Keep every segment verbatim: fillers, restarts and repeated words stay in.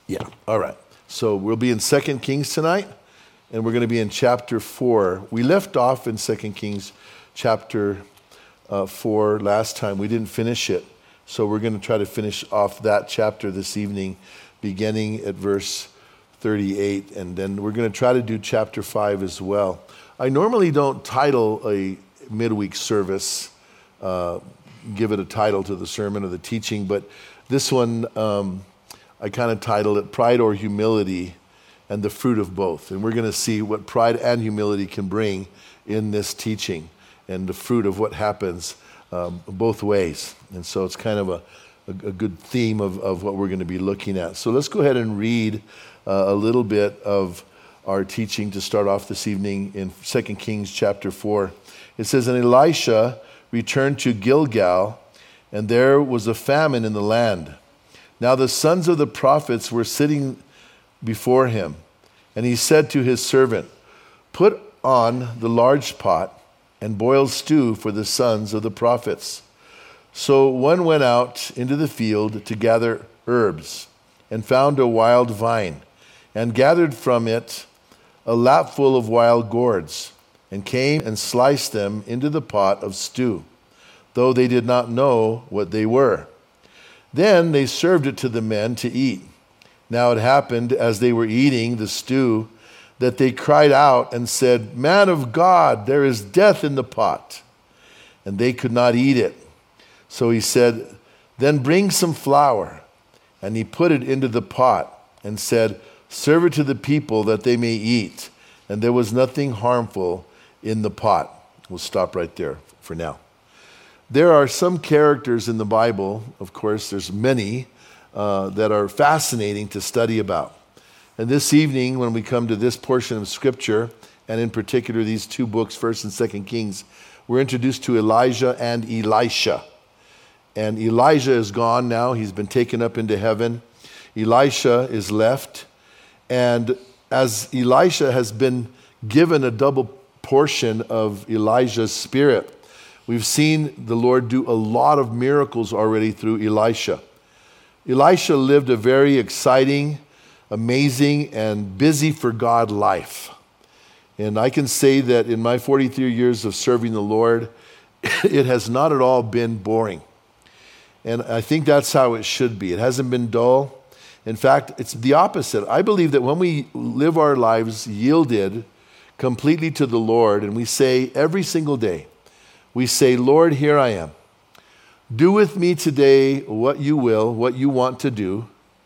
Yeah, all right. So we'll be in Second Kings tonight, and we're going to be in chapter four. We left off in Second Kings chapter uh, four last time. We didn't finish it, so we're going to try to finish off that chapter this evening, beginning at verse thirty-eight, and then we're going to try to do chapter five as well. I normally don't title a midweek service, uh, give it a title to the sermon or the teaching, but this one, um, I kind of titled it Pride or Humility and the Fruit of Both. And we're going to see what pride and humility can bring in this teaching and the fruit of what happens um, both ways. And so it's kind of a, a, a good theme of, of what we're going to be looking at. So let's go ahead and read uh, a little bit of our teaching to start off this evening in Second Kings chapter four. It says, "And Elisha returned to Gilgal, and there was a famine in the land. Now the sons of the prophets were sitting before him, and he said to his servant, 'Put on the large pot and boil stew for the sons of the prophets.' So one went out into the field to gather herbs, and found a wild vine, and gathered from it a lapful of wild gourds, and came and sliced them into the pot of stew, though they did not know what they were. Then they served it to the men to eat. Now it happened, as they were eating the stew, that they cried out and said, 'Man of God, there is death in the pot.' And they could not eat it. So he said, 'Then bring some flour.' And he put it into the pot and said, 'Serve it to the people that they may eat.' And there was nothing harmful in the pot." We'll stop right there for now. There are some characters in the Bible, of course, there's many, uh, that are fascinating to study about. And this evening, when we come to this portion of Scripture, and in particular these two books, First and Second Kings, we're introduced to Elijah and Elisha. And Elijah is gone now. He's been taken up into heaven. Elisha is left. And as Elisha has been given a double portion of Elijah's spirit, we've seen the Lord do a lot of miracles already through Elisha. Elisha lived a very exciting, amazing, and busy for God life. And I can say that in my forty-three years of serving the Lord, it has not at all been boring. And I think that's how it should be. It hasn't been dull. In fact, it's the opposite. I believe that when we live our lives yielded completely to the Lord, and we say every single day, we say, "Lord, here I am. Do with me today what you will, what you want to do.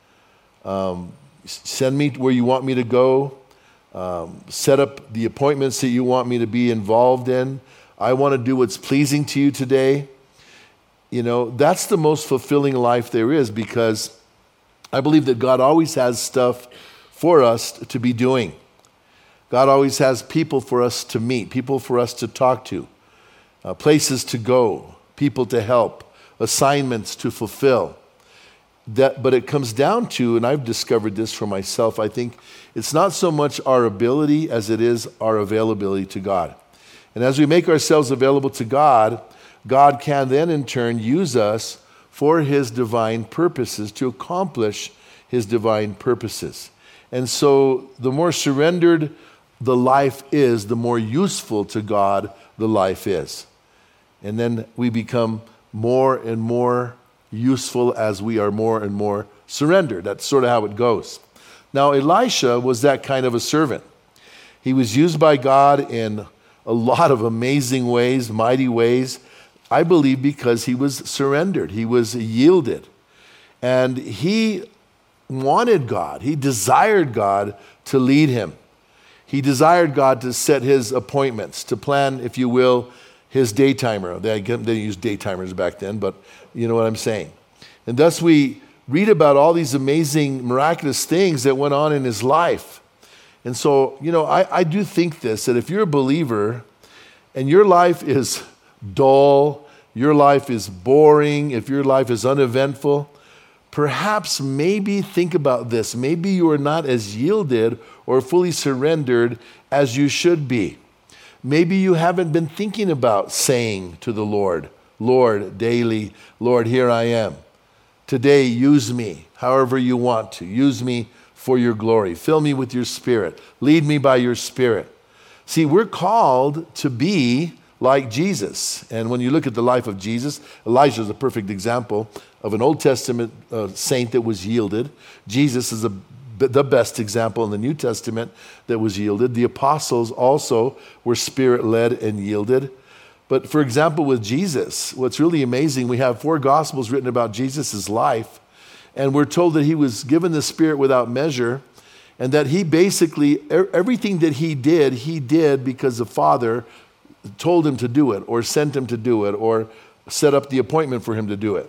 Um, send me where you want me to go. Um, set up the appointments that you want me to be involved in. I want to do what's pleasing to you today." You know, that's the most fulfilling life there is, because I believe that God always has stuff for us to be doing. God always has people for us to meet, people for us to talk to. Uh, places to go, people to help, assignments to fulfill. That, but it comes down to, and I've discovered this for myself, I think it's not so much our ability as it is our availability to God. And as we make ourselves available to God, God can then in turn use us for his divine purposes, to accomplish his divine purposes. And so the more surrendered the life is, the more useful to God the life is. And then we become more and more useful as we are more and more surrendered. That's sort of how it goes. Now, Elisha was that kind of a servant. He was used by God in a lot of amazing ways, mighty ways, I believe because he was surrendered. He was yielded. And he wanted God. He desired God to lead him. He desired God to set his appointments, to plan, if you will, his day timer. They didn't use day timers back then, but you know what I'm saying. And thus we read about all these amazing, miraculous things that went on in his life. And so, you know, I, I do think this, that if you're a believer and your life is dull, your life is boring, if your life is uneventful, perhaps maybe think about this. Maybe you are not as yielded or fully surrendered as you should be. Maybe you haven't been thinking about saying to the Lord, "Lord, daily, Lord, here I am. Today, use me however you want to. Use me for your glory. Fill me with your Spirit. Lead me by your Spirit. See, we're called to be like Jesus. And when you look at the life of Jesus, Elijah is a perfect example of an Old Testament uh, saint that was yielded. Jesus is a, the best example in the New Testament that was yielded. The apostles also were Spirit-led and yielded. But for example, with Jesus, what's really amazing, we have four Gospels written about Jesus' life, and we're told that he was given the Spirit without measure, and that he basically, everything that he did, he did because the Father told him to do it, or sent him to do it, or set up the appointment for him to do it.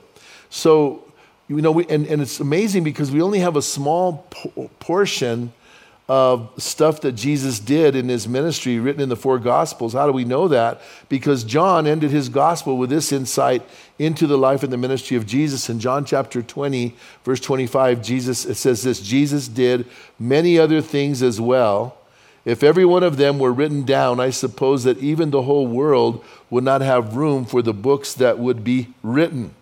So, you know, we, and, and it's amazing because we only have a small po- portion of stuff that Jesus did in his ministry written in the four Gospels. How do we know that? Because John ended his Gospel with this insight into the life and the ministry of Jesus. In John chapter twenty, verse twenty-five, Jesus, it says this, Jesus did many other things as well. If every one of them were written down, I suppose that even the whole world would not have room for the books that would be written.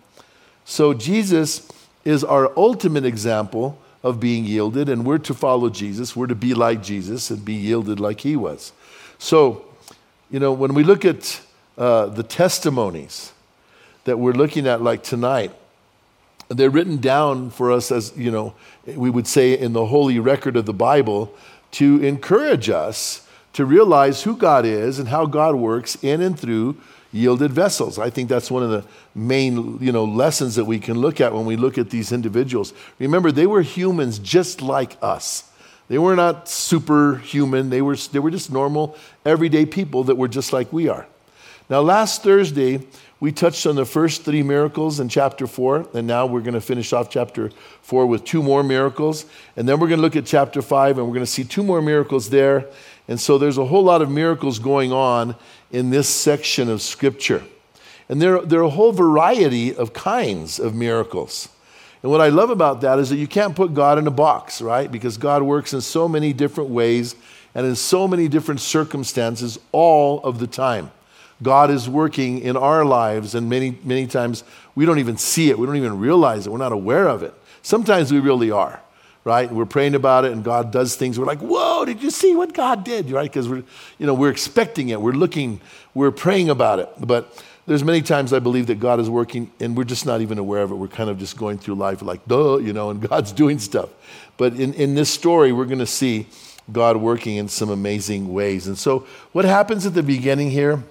So Jesus is our ultimate example of being yielded, and we're to follow Jesus. We're to be like Jesus and be yielded like he was. So, you know, when we look at uh, the testimonies that we're looking at like tonight, they're written down for us as, you know, we would say in the holy record of the Bible, to encourage us to realize who God is and how God works in and through yielded vessels. I think that's one of the main, you know, lessons that we can look at when we look at these individuals. Remember, they were humans just like us. They were not superhuman. They were, they were just normal, everyday people that were just like we are. Now, last Thursday, we touched on the first three miracles in chapter four, and now we're going to finish off chapter four with two more miracles, and then we're going to look at chapter five, and we're going to see two more miracles there. And so there's a whole lot of miracles going on in this section of Scripture. And there, there are a whole variety of kinds of miracles. And what I love about that is that you can't put God in a box, right? Because God works in so many different ways and in so many different circumstances all of the time. God is working in our lives, and many, many times we don't even see it. We don't even realize it. We're not aware of it. Sometimes we really are, right? We're praying about it, and God does things. We're like, whoa, did you see what God did, right? Because we're, you know, we're expecting it. We're looking, we're praying about it. But there's many times I believe that God is working, and we're just not even aware of it. We're kind of just going through life like, duh, you know, and God's doing stuff. But in, in this story, we're going to see God working in some amazing ways. And so what happens at the beginning here,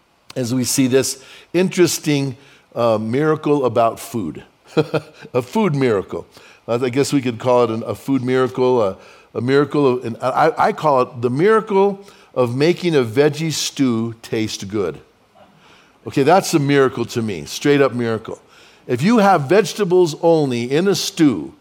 as we see this interesting uh, miracle about food, a food miracle. Uh, I guess we could call it an, a food miracle, a, a miracle of, and I, I call it the miracle of making a veggie stew taste good. Okay, that's a miracle to me, straight up miracle. If you have vegetables only in a stew,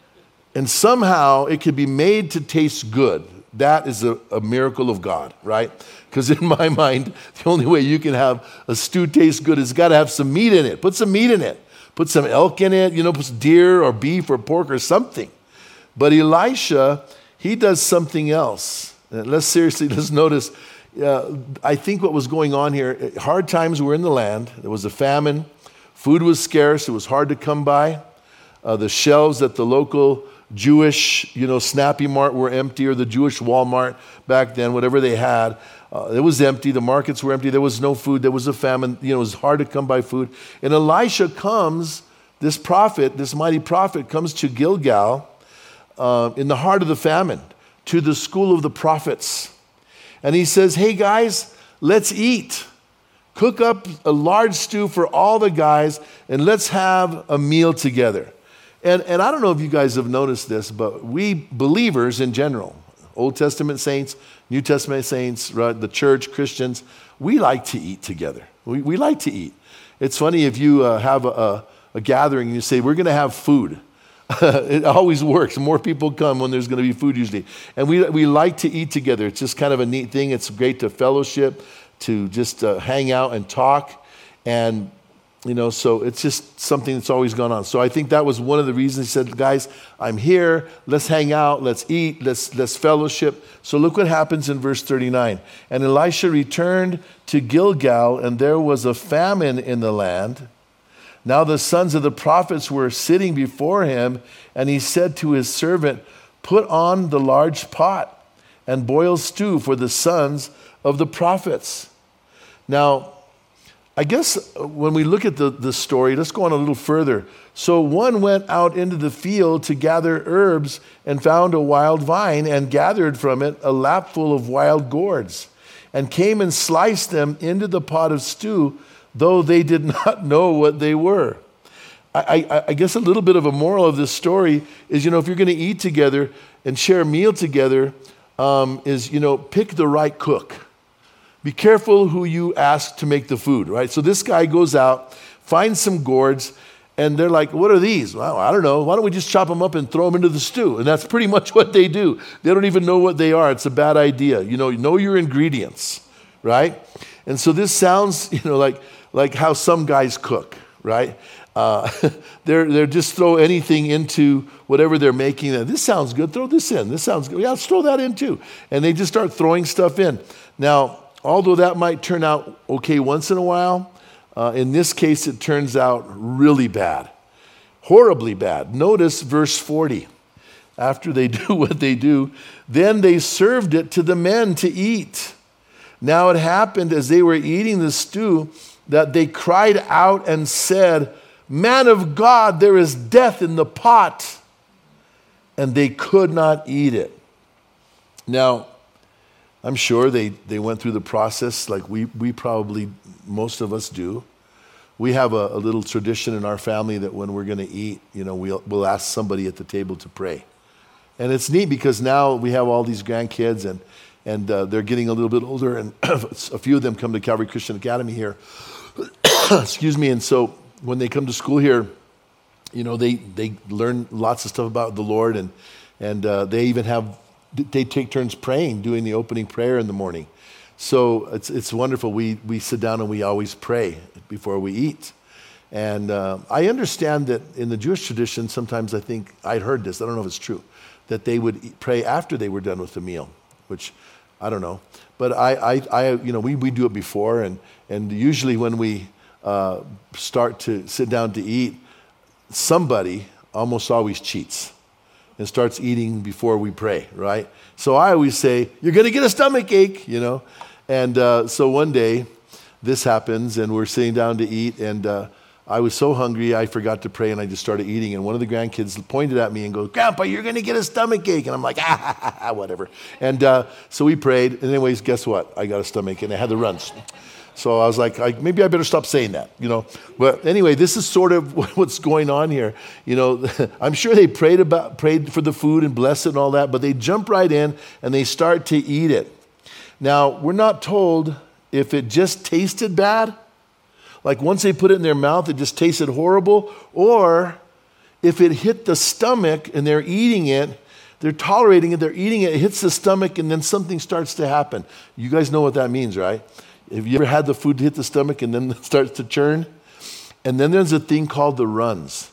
and somehow it could be made to taste good, that is a, a miracle of God, right? Because in my mind, the only way you can have a stew taste good is it's got to have some meat in it. Put some meat in it. Put some elk in it, you know, put deer or beef or pork or something. But Elisha, he does something else. And let's seriously, let's notice, uh, I think what was going on here, hard times were in the land. There was a famine. Food was scarce. It was hard to come by. Uh, the shelves at the local Jewish, you know, Snappy Mart were empty, or the Jewish Walmart back then, whatever they had. Uh, it was empty. The markets were empty. There was no food. There was a famine. You know, it was hard to come by food. And Elisha comes, this prophet, this mighty prophet, comes to Gilgal uh, in the heart of the famine, to the school of the prophets. And he says, hey guys, let's eat. Cook up a large stew for all the guys, and let's have a meal together. And, and I don't know if you guys have noticed this, but we believers in general, Old Testament saints, New Testament saints, right, the church, Christians, we like to eat together. We, we like to eat. It's funny if you uh, have a, a, a gathering and you say, we're going to have food. It always works. More people come when there's going to be food usually. And we, we like to eat together. It's just kind of a neat thing. It's great to fellowship, to just uh, hang out and talk. And You know, so it's just something that's always gone on. So I think that was one of the reasons he said, guys, I'm here. Let's hang out. Let's eat. Let's, let's fellowship. So look what happens in verse thirty-nine. And Elisha returned to Gilgal, and there was a famine in the land. Now the sons of the prophets were sitting before him, and he said to his servant, put on the large pot and boil stew for the sons of the prophets. Now, I guess when we look at the, the story, let's go on a little further. So one went out into the field to gather herbs and found a wild vine and gathered from it a lapful of wild gourds and came and sliced them into the pot of stew, though they did not know what they were. I, I, I guess a little bit of a moral of this story is, you know, if you're going to eat together and share a meal together, um, is, you know, pick the right cook. Be careful who you ask to make the food, right? So this guy goes out, finds some gourds, and they're like, what are these? Well, I don't know. Why don't we just chop them up and throw them into the stew? And that's pretty much what they do. They don't even know what they are. It's a bad idea. You know, know your ingredients, right? And so this sounds, you know, like, like how some guys cook, right? Uh, they're, they're just throw anything into whatever they're making. This sounds good. Throw this in. This sounds good. Yeah, let's throw that in too. And they just start throwing stuff in. Now, although that might turn out okay once in a while, uh, in this case, it turns out really bad, horribly bad. Notice verse forty. After they do what they do, then they served it to the men to eat. Now it happened as they were eating the stew that they cried out and said, man of God, there is death in the pot. And they could not eat it. Now, I'm sure they, they went through the process like we, we probably, most of us do. We have a, a little tradition in our family that when we're going to eat, you know, we'll, we'll ask somebody at the table to pray. And it's neat because now we have all these grandkids and, and uh, they're getting a little bit older, and a few of them come to Calvary Christian Academy here. Excuse me. And so when they come to school here, you know, they, they learn lots of stuff about the Lord, and, and uh, they even have they take turns praying, doing the opening prayer in the morning. So it's it's wonderful. We we sit down and we always pray before we eat. And uh, I understand that in the Jewish tradition, sometimes I think, I'd heard this, I don't know if it's true, that they would eat, pray after they were done with the meal, which I don't know. But I, I, I you know, we, we do it before, and, and usually when we uh, start to sit down to eat, somebody almost always cheats and starts eating before we pray, right? So I always say, you're going to get a stomach ache, you know? And uh, so one day, this happens, and we're sitting down to eat, and uh, I was so hungry, I forgot to pray, and I just started eating, and one of the grandkids pointed at me and goes, Grandpa, you're going to get a stomach ache. And I'm like, ah, ha, ha, ha, whatever. And uh, so we prayed, and anyways, guess what? I got a stomach, and I had the runs. So I was like, I, maybe I better stop saying that, you know. But anyway, this is sort of what's going on here. You know, I'm sure they prayed about prayed for the food and blessed it and all that, but they jump right in and they start to eat it. Now, we're not told if it just tasted bad, like once they put it in their mouth, it just tasted horrible, or if it hit the stomach and they're eating it, they're tolerating it, they're eating it, it hits the stomach, and then something starts to happen. You guys know what that means, right? Have you ever had the food hit the stomach and then it starts to churn? And then there's a thing called the runs.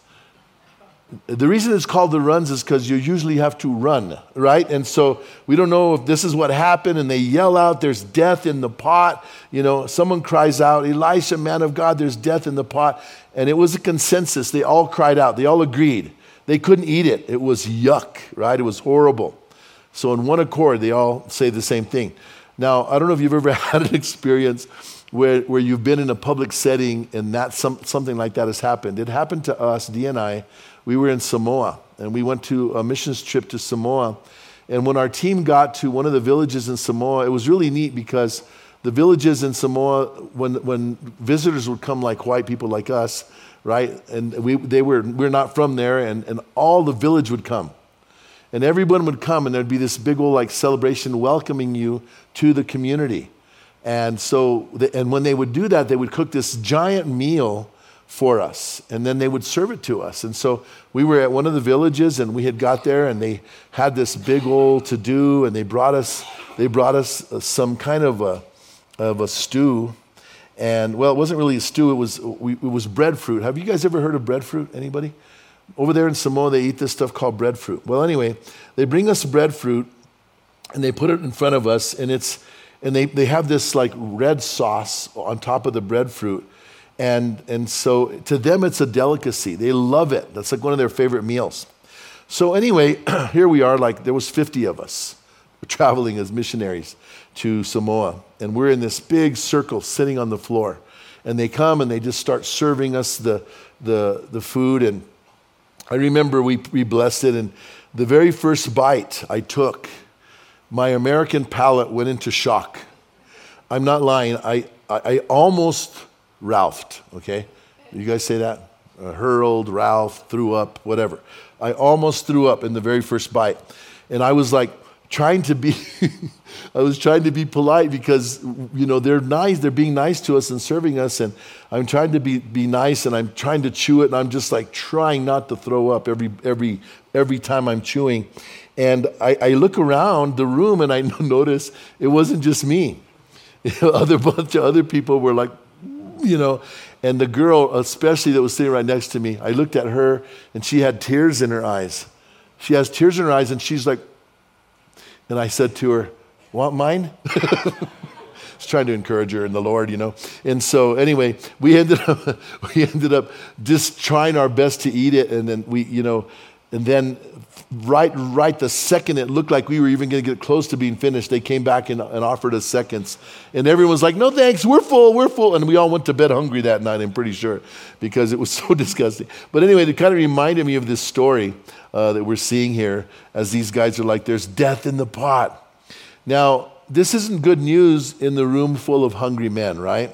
The reason it's called the runs is because you usually have to run, right? And so we don't know if this is what happened, and they yell out, there's death in the pot. You know, someone cries out, Elisha, man of God, there's death in the pot. And it was a consensus. They all cried out. They all agreed. They couldn't eat it. It was yuck, right? It was horrible. So in one accord, they all say the same thing. Now, I don't know if you've ever had an experience where, where you've been in a public setting and that some, something like that has happened. It happened to us, Dee and I. We were in Samoa, and we went to a missions trip to Samoa. And when our team got to one of the villages in Samoa, it was really neat because the villages in Samoa, when when visitors would come, like white people like us, right? And we they were we're not from there, and, and all the village would come. And everyone would come, and there'd be this big old like celebration welcoming you to the community. And so, the, and when they would do that, they would cook this giant meal for us, and then they would serve it to us. And so we were at one of the villages, and we had got there, and they had this big old to-do, and they brought us they brought us some kind of a of a stew. And well, it wasn't really a stew; it was we, it was breadfruit. Have you guys ever heard of breadfruit? Anybody? Over there in Samoa, they eat this stuff called breadfruit. Well, anyway, they bring us breadfruit, and they put it in front of us, and it's and they, they have this like red sauce on top of the breadfruit, And, and so to them, it's a delicacy. They love it. That's like one of their favorite meals. So anyway, here we are, like there was fifty of us traveling as missionaries to Samoa. And we're in this big circle sitting on the floor. And they come and they just start serving us the, the, the food. And I remember we, we blessed it. And the very first bite I took, my American palate went into shock. I'm not lying. I, I, I almost Ralphed, okay? You guys say that? Uh, hurled, Ralph, threw up, whatever. I almost threw up in the very first bite. And I was like trying to be, I was trying to be polite because, you know, they're nice, they're being nice to us and serving us. And I'm trying to be, be nice and I'm trying to chew it. And I'm just like trying not to throw up every, every, every time I'm chewing. And I, I look around the room and I notice it wasn't just me. Other bunch of other people were like, you know, and the girl, especially that was sitting right next to me, I looked at her and she had tears in her eyes. She has tears in her eyes and she's like, and I said to her, want mine? I was trying to encourage her in the Lord, you know. And so anyway, we ended up, we ended up just trying our best to eat it. And then we, you know, and then right, right the second it looked like we were even going to get close to being finished, they came back and, and offered us seconds. And everyone was like, no thanks, we're full, we're full. And we all went to bed hungry that night, I'm pretty sure, because it was so disgusting. But anyway, it kind of reminded me of this story uh, that we're seeing here as these guys are like, there's death in the pot. Now, this isn't good news in the room full of hungry men, right?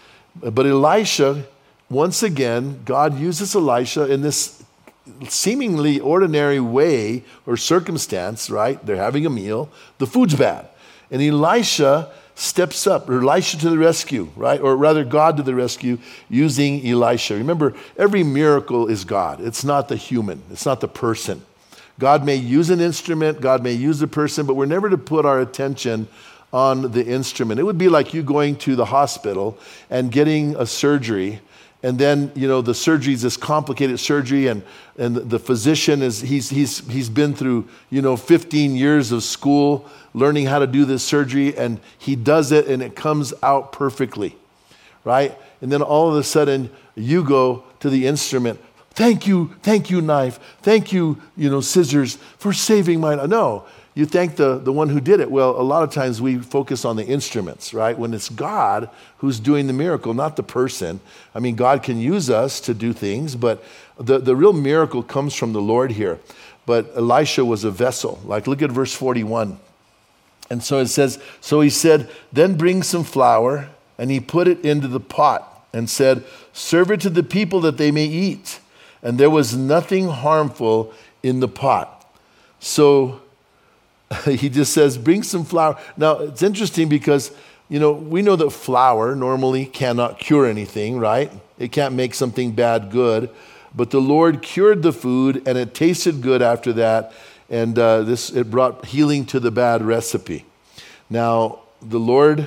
But Elisha, once again, God uses Elisha in this seemingly ordinary way or circumstance, right? They're having a meal. The food's bad. And Elisha steps up, or Elisha to the rescue, right? Or rather, God to the rescue using Elisha. Remember, every miracle is God. It's not the human. It's not the person. God may use an instrument. God may use a person, but we're never to put our attention on the instrument. It would be like you going to the hospital and getting a surgery. And then, you know, the surgery is this complicated surgery, and, and the physician is, he's, he's, he's been through, you know, fifteen years of school learning how to do this surgery, and he does it and it comes out perfectly, right? And then all of a sudden you go to the instrument. Thank you, thank you, knife. Thank you, you know, scissors for saving my, no. You thank the, the one who did it. Well, a lot of times we focus on the instruments, right? When it's God who's doing the miracle, not the person. I mean, God can use us to do things, but the, the real miracle comes from the Lord here. But Elisha was a vessel. Like, look at verse forty-one. And so it says, so he said, then bring some flour, and he put it into the pot and said, serve it to the people that they may eat. And there was nothing harmful in the pot. So he just says, bring some flour. Now, it's interesting because, you know, we know that flour normally cannot cure anything, right? It can't make something bad good. But the Lord cured the food, and it tasted good after that. And uh, this it brought healing to the bad recipe. Now, the Lord,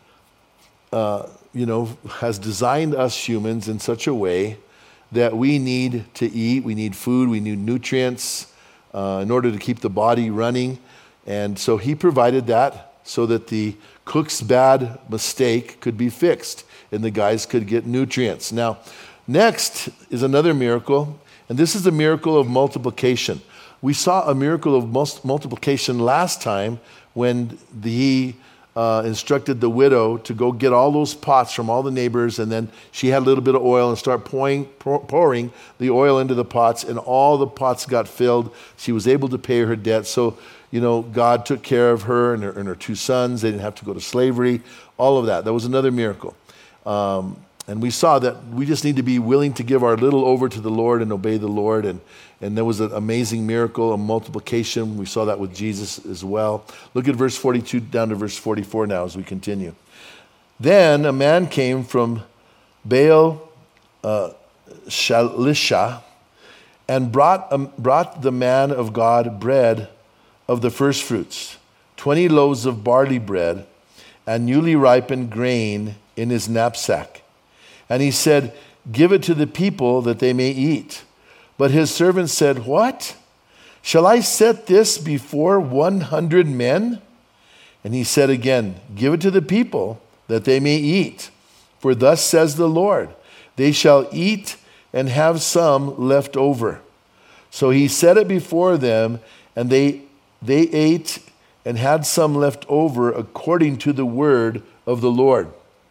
uh, you know, has designed us humans in such a way that we need to eat, we need food, we need nutrients uh, in order to keep the body running. And so he provided that so that the cook's bad mistake could be fixed and the guys could get nutrients. Now, next is another miracle, and this is the miracle of multiplication. We saw a miracle of multiplication last time when he uh, instructed the widow to go get all those pots from all the neighbors, and then she had a little bit of oil and start pouring, pouring the oil into the pots, and all the pots got filled. She was able to pay her debt. So, you know, God took care of her and her, and her two sons. They didn't have to go to slavery, all of that. That was another miracle. Um, and we saw that we just need to be willing to give our little over to the Lord and obey the Lord. And, and there was an amazing miracle, a multiplication. We saw that with Jesus as well. Look at verse forty-two down to verse forty-four now as we continue. Then a man came from Baal uh, Shalisha and brought, um, brought the man of God bread of the first fruits, twenty loaves of barley bread and newly ripened grain in his knapsack. And he said, give it to the people that they may eat. But his servants said, what? Shall I set this before one hundred men? And he said again, give it to the people that they may eat. For thus says the Lord, they shall eat and have some left over. So he set it before them, and they they ate and had some left over according to the word of the Lord.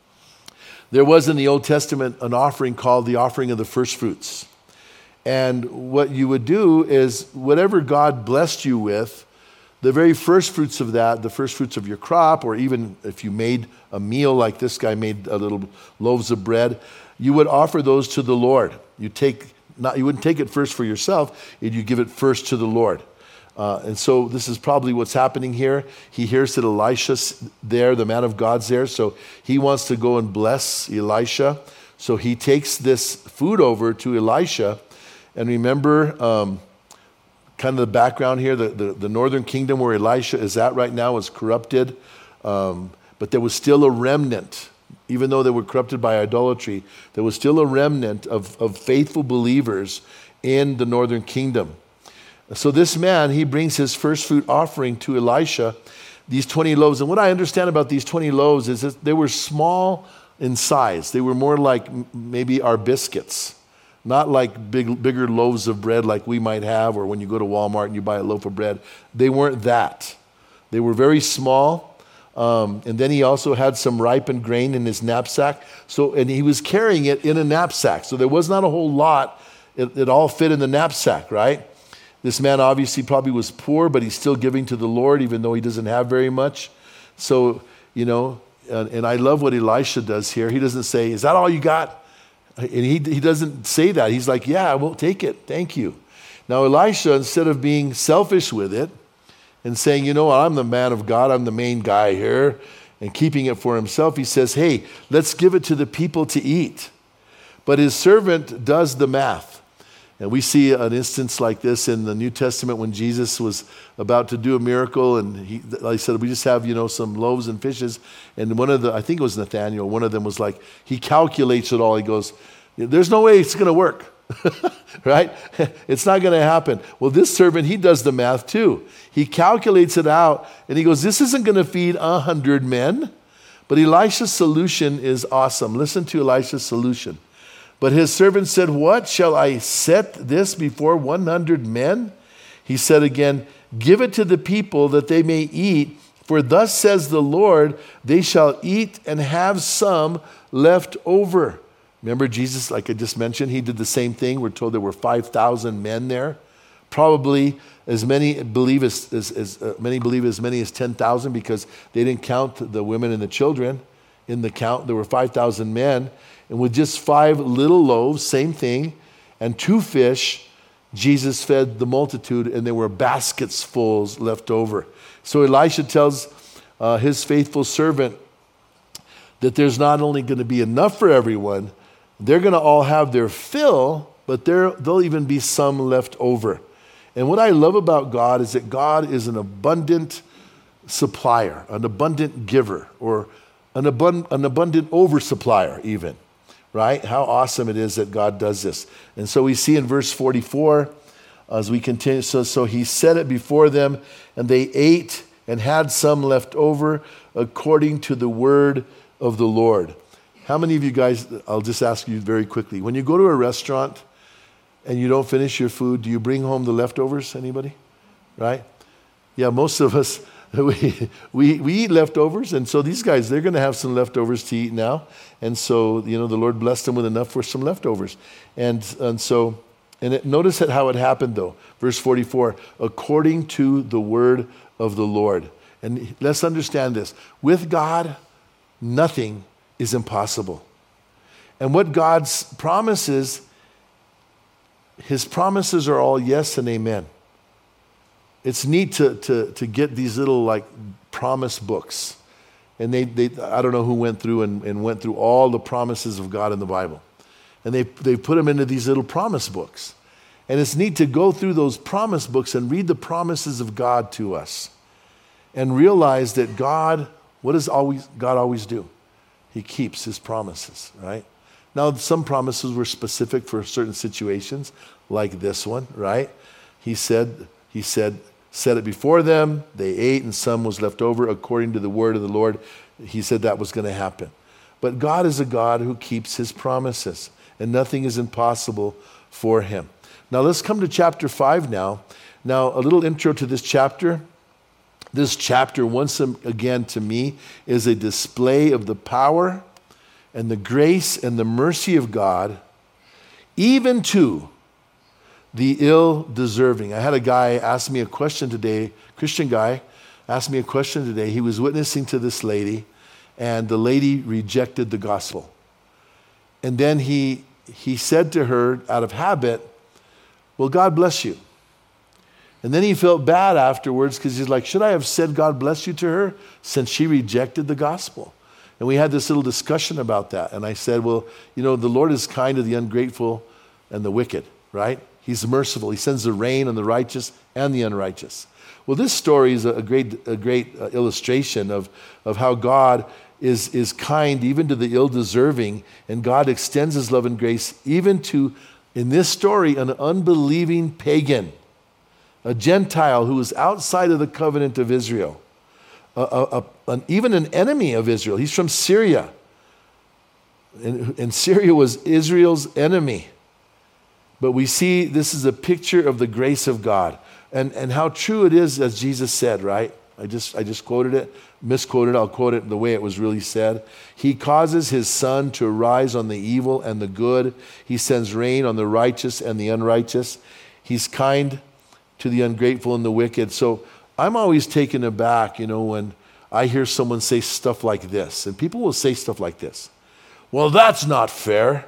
There was in the Old Testament an offering called the offering of the first fruits. And what you would do is whatever God blessed you with, the very first fruits of that, the first fruits of your crop, or even if you made a meal like this guy made a little loaves of bread, you would offer those to the Lord. You take not you wouldn't take it first for yourself, you give it first to the Lord. Uh, and so this is probably what's happening here. He hears that Elisha's there, the man of God's there, so he wants to go and bless Elisha. So he takes this food over to Elisha. And remember, um, kind of the background here, the, the, the northern kingdom where Elisha is at right now is corrupted, um, but there was still a remnant. Even though they were corrupted by idolatry, there was still a remnant of, of faithful believers in the northern kingdom. So this man, he brings his first fruit offering to Elisha, these twenty loaves. And what I understand about these twenty loaves is that they were small in size. They were more like maybe our biscuits, not like big, bigger loaves of bread like we might have, or when you go to Walmart and you buy a loaf of bread. They weren't that. They were very small. Um, and then he also had some ripened grain in his knapsack. So, and he was carrying it in a knapsack. So there was not a whole lot. It, it all fit in the knapsack, right? This man obviously probably was poor, but he's still giving to the Lord, even though he doesn't have very much. So, you know, and, and I love what Elisha does here. He doesn't say, is that all you got? And he, he doesn't say that. He's like, yeah, I will take it. Thank you. Now, Elisha, instead of being selfish with it and saying, you know what, I'm the man of God, I'm the main guy here, and keeping it for himself, he says, hey, let's give it to the people to eat. But his servant does the math. And we see an instance like this in the New Testament when Jesus was about to do a miracle, and he, like I said, we just have, you know, some loaves and fishes. And one of the, I think it was Nathaniel, one of them was like, he calculates it all. He goes, there's no way it's going to work, right? It's not going to happen. Well, this servant, he does the math too. He calculates it out, and he goes, this isn't going to feed a hundred men. But Elisha's solution is awesome. Listen to Elisha's solution. But his servant said, what, shall I set this before one hundred men? He said again, give it to the people that they may eat, for thus says the Lord, they shall eat and have some left over. Remember Jesus, like I just mentioned, he did the same thing. We're told there were five thousand men there. Probably as many believe as, as, as uh, many believe as many as ten thousand, because they didn't count the women and the children in the count. There were five thousand men. And with just five little loaves, same thing, and two fish, Jesus fed the multitude, and there were baskets full left over. So Elisha tells uh, his faithful servant that there's not only going to be enough for everyone, they're going to all have their fill, but there, there'll even be some left over. And what I love about God is that God is an abundant supplier, an abundant giver, or an, abund- an abundant oversupplier even. Right? How awesome it is that God does this. And so we see in verse forty-four, as we continue, so, so he set it before them, and they ate and had some left over according to the word of the Lord. How many of you guys, I'll just ask you very quickly, when you go to a restaurant and you don't finish your food, do you bring home the leftovers? Anybody? Right? Yeah, most of us, we, we, we eat leftovers, and so these guys, they're going to have some leftovers to eat now. And so, you know, the Lord blessed them with enough for some leftovers. And, and so, and it, notice how it happened though. Verse forty-four, according to the word of the Lord. And let's understand this. With God, nothing is impossible. And what God's promises, his promises are all yes and amen. It's neat to, to, to get these little like promise books. And they, they I don't know who went through and, and went through all the promises of God in the Bible. And they, they put them into these little promise books. And it's neat to go through those promise books and read the promises of God to us. And realize that God, what does always God always do? He keeps his promises, right? Now, some promises were specific for certain situations, like this one, right? He said, he said, set it before them, they ate, and some was left over according to the word of the Lord. He said that was going to happen. But God is a God who keeps his promises. and nothing is impossible for him. Now let's come to chapter five now. Now, a little intro to this chapter. This chapter, once again to me, is a display of the power and the grace and the mercy of God, even to the ill-deserving. I had a guy ask me a question today, Christian guy, asked me a question today. He was witnessing to this lady, and the lady rejected the gospel. And then he he said to her, out of habit, well, God bless you. And then he felt bad afterwards because he's like, should I have said God bless you to her since she rejected the gospel? And we had this little discussion about that. And I said, well, you know, the Lord is kind to the ungrateful and the wicked, right? He's merciful. He sends the rain on the righteous and the unrighteous. Well, this story is a great, a great uh, illustration of, of how God is, is kind even to the ill-deserving, and God extends his love and grace even to, in this story, an unbelieving pagan, a Gentile who was outside of the covenant of Israel, a, a, a, an, even an enemy of Israel. He's from Syria, and, and Syria was Israel's enemy. But we see this is a picture of the grace of God, and, and how true it is, as Jesus said, right? I just, I just quoted it, misquoted, I'll quote it the way it was really said. He causes his sun to rise on the evil and the good. He sends rain on the righteous and the unrighteous. He's kind to the ungrateful and the wicked. So I'm always taken aback, you know, when I hear someone say stuff like this. And people will say stuff like this. Well, that's not fair.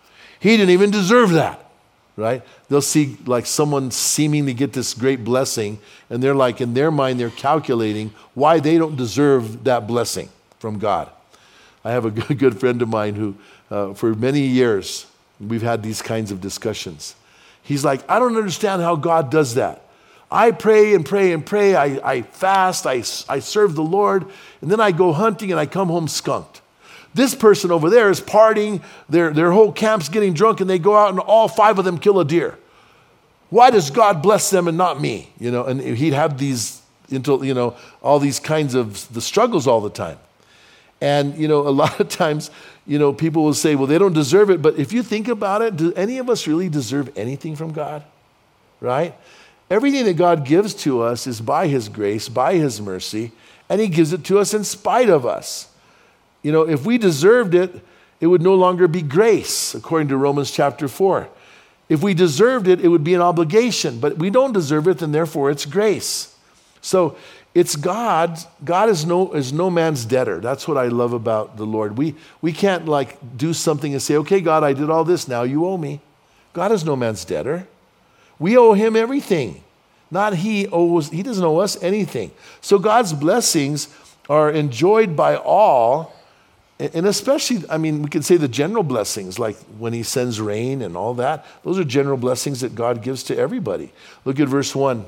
He didn't even deserve that. Right? They'll see like someone seeming to get this great blessing, and they're like, in their mind, they're calculating why they don't deserve that blessing from God. I have a good, good friend of mine who, uh, for many years, we've had these kinds of discussions. He's like, I don't understand how God does that. I pray and pray and pray. I, I fast. I, I serve the Lord. And then I go hunting and I come home skunked. This person over there is partying, their, their whole camp's getting drunk, and they go out and all five of them kill a deer. Why does God bless them and not me? You know, and he'd have these, you know, all these kinds of the struggles all the time. And, you know, a lot of times, you know, people will say, well, they don't deserve it. But if you think about it, do any of us really deserve anything from God? Right? Everything that God gives to us is by his grace, by his mercy, and he gives it to us in spite of us. You know, if we deserved it, it would no longer be grace, according to Romans chapter four. If we deserved it, it would be an obligation, but we don't deserve it, and therefore it's grace. So it's God. God is no, is no man's debtor. That's what I love about the Lord. We, we can't like do something and say, okay, God, I did all this, now you owe me. God is no man's debtor. We owe him everything. Not he owes, he doesn't owe us anything. So God's blessings are enjoyed by all. And especially, I mean, we can say the general blessings, like when he sends rain and all that. Those are general blessings that God gives to everybody. Look at verse one.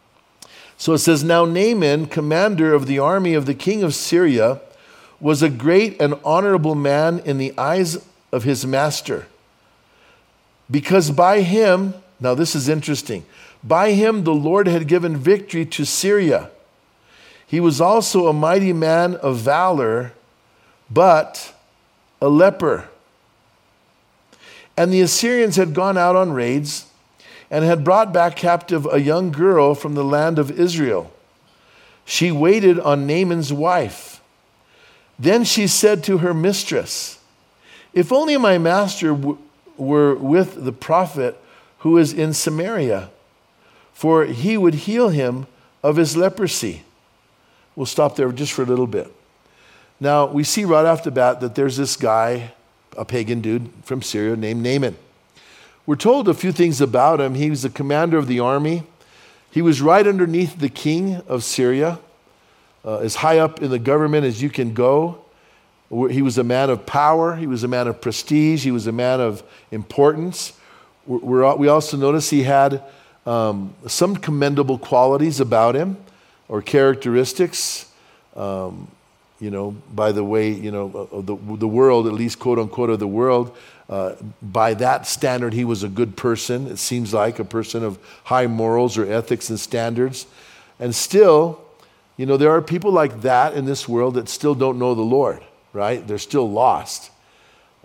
So it says, now Naaman, commander of the army of the king of Syria, was a great and honorable man in the eyes of his master. Because by him, now this is interesting, by him the Lord had given victory to Syria. He was also a mighty man of valor, but a leper. And the Assyrians had gone out on raids and had brought back captive a young girl from the land of Israel. She waited on Naaman's wife. Then she said to her mistress, if only my master w- were with the prophet who is in Samaria, for he would heal him of his leprosy. We'll stop there just for a little bit. Now, we see right off the bat that there's this guy, a pagan dude from Syria named Naaman. We're told a few things about him. He was the commander of the army. He was right underneath the king of Syria, uh, as high up in the government as you can go. He was a man of power. He was a man of prestige. He was a man of importance. We're, we also notice he had um, some commendable qualities about him or characteristics. Um, You know, by the way, you know, of the, the world, at least quote unquote of the world, uh, by that standard, he was a good person. It seems like a person of high morals or ethics and standards. And still, you know, there are people like that in this world that still don't know the Lord, right? They're still lost.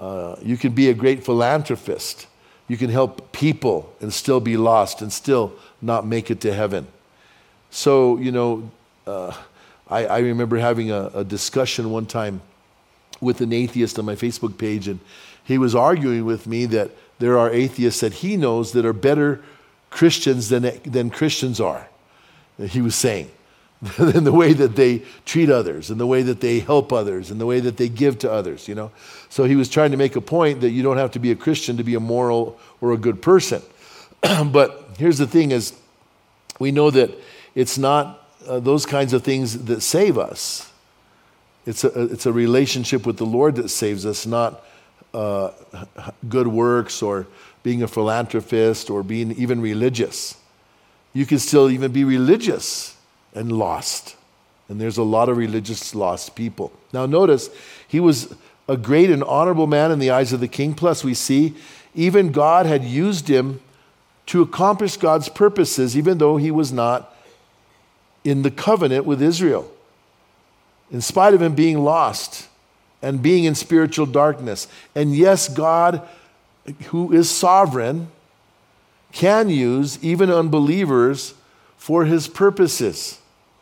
Uh, you can be a great philanthropist. You can help people and still be lost and still not make it to heaven. So, you know, uh, I, I remember having a, a discussion one time with an atheist on my Facebook page, and he was arguing with me that there are atheists that he knows that are better Christians than, than Christians are. He was saying, in the way that they treat others, and the way that they help others, and the way that they give to others, you know. So he was trying to make a point that you don't have to be a Christian to be a moral or a good person. But here's the thing is, we know that it's not uh, those kinds of things that save us. It's a, it's a relationship with the Lord that saves us, not uh, good works or being a philanthropist or being even religious. You can still even be religious and lost. And there's a lot of religious lost people. Now notice, he was a great and honorable man in the eyes of the king. Plus we see, even God had used him to accomplish God's purposes, even though he was not in the covenant with Israel. In spite of him being lost and being in spiritual darkness. And yes, God, who is sovereign, can use even unbelievers for his purposes.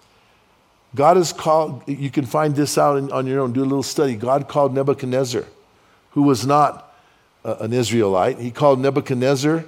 God has called, you can find this out in, on your own, do a little study. God called Nebuchadnezzar, who was not uh, an Israelite. He called Nebuchadnezzar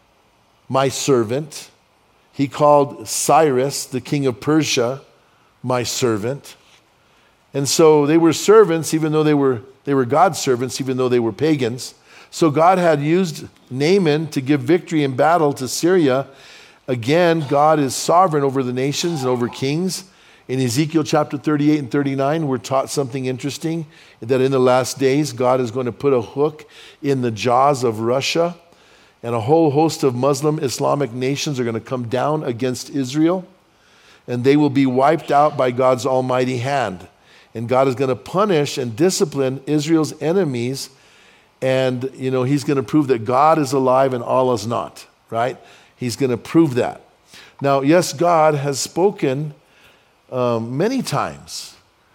my servant. He called Cyrus, the king of Persia, my servant. And so they were servants, even though they were, they were God's servants, even though they were pagans. So God had used Naaman to give victory in battle to Syria. Again, God is sovereign over the nations and over kings. In Ezekiel chapter thirty-eight and thirty-nine, we're taught something interesting, that in the last days, God is going to put a hook in the jaws of Russia, and a whole host of Muslim Islamic nations are going to come down against Israel, and they will be wiped out by God's almighty hand. And God is going to punish and discipline Israel's enemies, and you know, he's going to prove that God is alive and Allah is not, right? He's going to prove that. Now, yes, God has spoken Um, many times,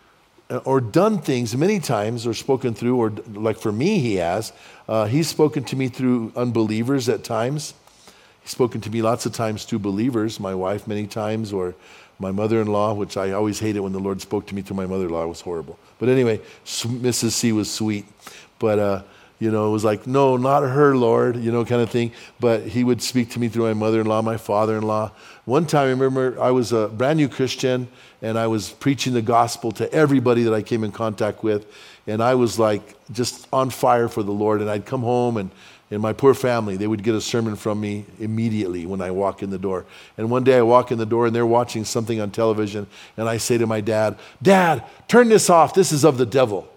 or done things many times, or spoken through, or like for me, he has. Uh, he's spoken to me through unbelievers at times. He's spoken to me lots of times through believers, my wife many times, or my mother-in-law, which I always hated when the Lord spoke to me through my mother-in-law. It was horrible. But anyway, Missus C was sweet. But, uh, you know, it was like, no, not her, Lord, you know, kind of thing. But he would speak to me through my mother-in-law, my father-in-law. One time, I remember I was a brand new Christian, and I was preaching the gospel to everybody that I came in contact with. And I was like just on fire for the Lord. And I'd come home, and, and my poor family, they would get a sermon from me immediately when I walk in the door. And one day I walk in the door, and they're watching something on television. And I say to my dad, Dad, turn this off. This is of the devil.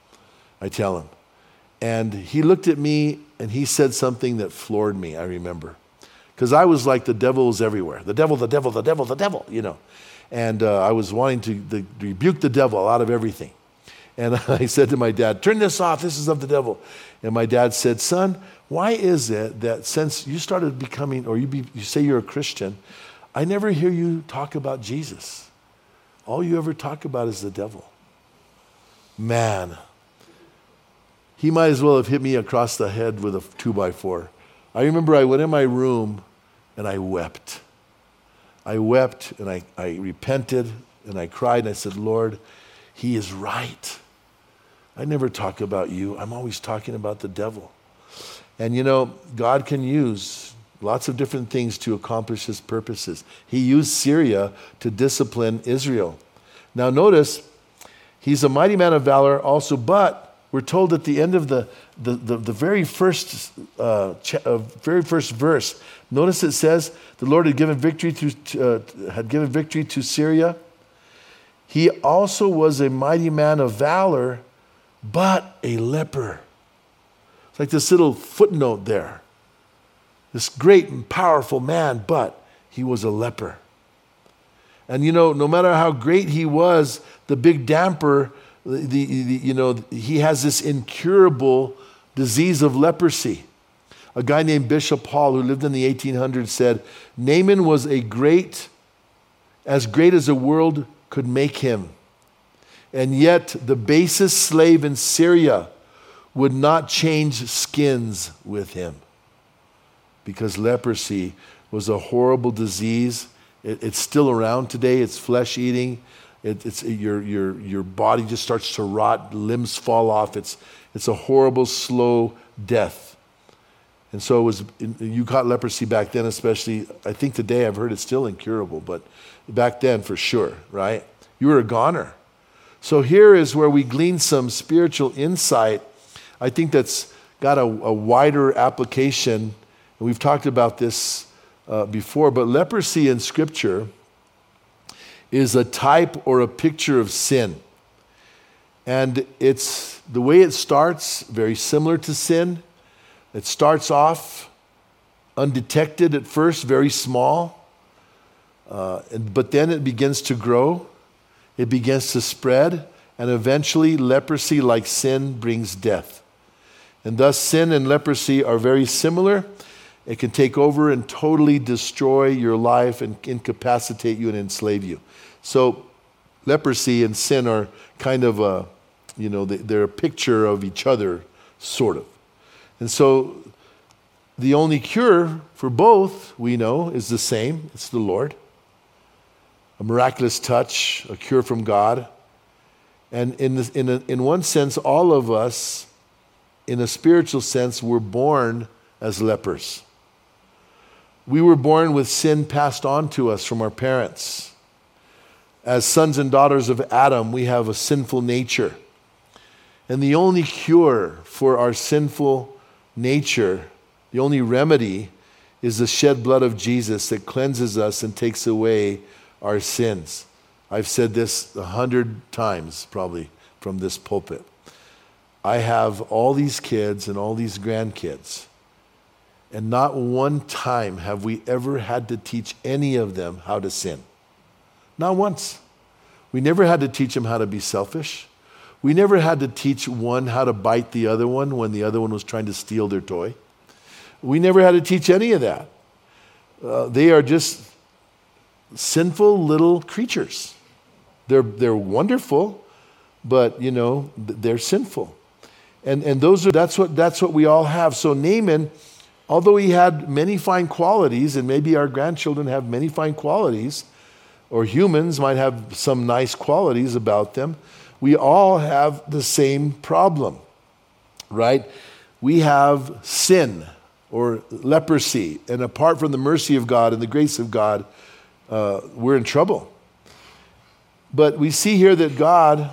I tell him. And he looked at me, and he said something that floored me, I remember. Because I was like, the devil is everywhere. The devil, the devil, the devil, the devil, you know. And uh, I was wanting to, to rebuke the devil out of everything. And I said to my dad, turn this off, this is of the devil. And my dad said, son, why is it that since you started becoming, or you, be, you say you're a Christian, I never hear you talk about Jesus. All you ever talk about is the devil. Man, he might as well have hit me across the head with a two by four. I remember I went in my room and I wept. I wept and I, I repented and I cried and I said, Lord, he is right. I never talk about you. I'm always talking about the devil. And you know, God can use lots of different things to accomplish his purposes. He used Syria to discipline Israel. Now notice, he's a mighty man of valor also, but we're told at the end of the, the, the, the very first uh, ch- uh, very first verse, notice it says, the Lord had given victory to, uh, had given victory to Syria. He also was a mighty man of valor, but a leper. It's like this little footnote there. This great and powerful man, but he was a leper. And you know, no matter how great he was, the big damper, the, the, the you know, he has this incurable disease of leprosy. A guy named Bishop Hall, who lived in the eighteen hundreds, said, Naaman was a great, as great as the world could make him. And yet the basest slave in Syria would not change skins with him, because leprosy was a horrible disease. It, it's still around today. It's flesh-eating. It, it's your your your body just starts to rot. Limbs fall off. It's it's a horrible, slow death. And so it was. You caught leprosy back then, especially. I think today I've heard it's still incurable, but back then for sure, right? You were a goner. So here is where we glean some spiritual insight. I think that's got a, a wider application. And we've talked about this uh, before, but leprosy in Scripture is a type or a picture of sin. And it's the way it starts, very similar to sin. It starts off undetected at first, very small, uh, and, but then it begins to grow. It begins to spread, and eventually leprosy, like sin, brings death. And thus sin and leprosy are very similar. It can take over and totally destroy your life and incapacitate you and enslave you. So leprosy and sin are kind of a, you know, they're a picture of each other, sort of. And so the only cure for both, we know, is the same. It's the Lord. A miraculous touch, a cure from God. And in, this, in, a, in one sense, all of us, in a spiritual sense, were born as lepers. We were born with sin passed on to us from our parents. As sons and daughters of Adam, we have a sinful nature. And the only cure for our sinful nature, the only remedy, is the shed blood of Jesus that cleanses us and takes away our sins. I've said this a hundred times probably from this pulpit. I have all these kids and all these grandkids, and not one time have we ever had to teach any of them how to sin. Not once. We never had to teach them how to be selfish. We never had to teach one how to bite the other one when the other one was trying to steal their toy. We never had to teach any of that. Uh, they are just sinful little creatures. They're they're wonderful, but you know they're sinful, and and those are that's what that's what we all have. So Naaman, although he had many fine qualities, and maybe our grandchildren have many fine qualities, or humans might have some nice qualities about them, we all have the same problem, right? We have sin or leprosy, and apart from the mercy of God and the grace of God, uh, we're in trouble. But we see here that God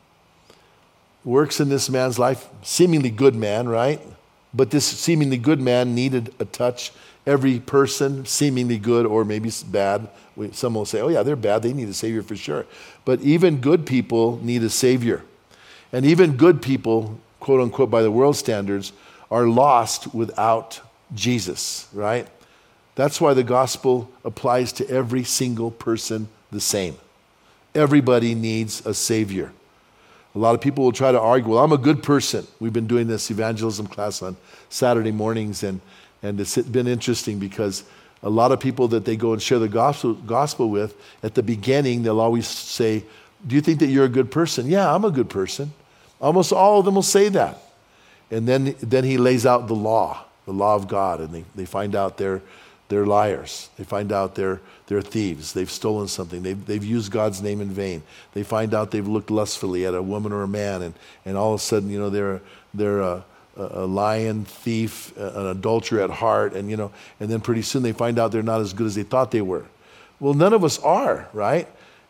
works in this man's life, seemingly good man, right? But this seemingly good man needed a touch. Every person, seemingly good or maybe bad, some will say, oh yeah, they're bad, they need a Savior for sure. But even good people need a Savior. And even good people, quote unquote, by the world standards, are lost without Jesus, right? That's why the gospel applies to every single person the same. Everybody needs a Savior. A lot of people will try to argue, well, I'm a good person. We've been doing this evangelism class on Saturday mornings, and, and it's been interesting because a lot of people that they go and share the gospel, gospel with, at the beginning, they'll always say, do you think that you're a good person? Yeah, I'm a good person. Almost all of them will say that. And then, then he lays out the law, the law of God, and they, they find out they're, they're liars. They find out they're, they're thieves. They've stolen something. They've, they've used God's name in vain. They find out they've looked lustfully at a woman or a man, and, and all of a sudden, you know, they're, they're a, a lion, thief, an adulterer at heart, and, you know, and then pretty soon they find out they're not as good as they thought they were. Well, none of us are, right?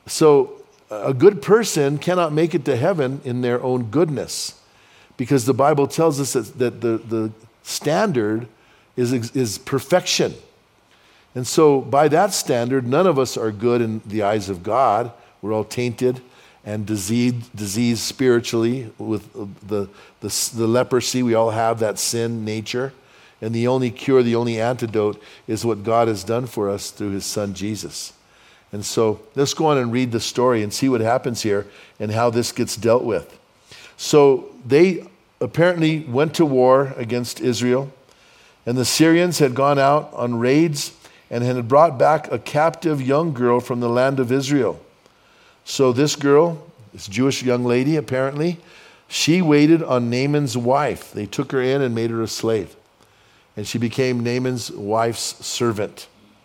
So a good person cannot make it to heaven in their own goodness, because the Bible tells us that, that the, the standard is, is perfection. And so by that standard, none of us are good in the eyes of God. We're all tainted and diseased, diseased spiritually with the, the, the leprosy. We all have that sin nature. And the only cure, the only antidote is what God has done for us through his son Jesus. And so let's go on and read the story and see what happens here and how this gets dealt with. So they apparently went to war against Israel, and the Syrians had gone out on raids and had brought back a captive young girl from the land of Israel. So this girl, this Jewish young lady apparently, She waited on Naaman's wife. They took her in and made her a slave. And she became Naaman's wife's servant.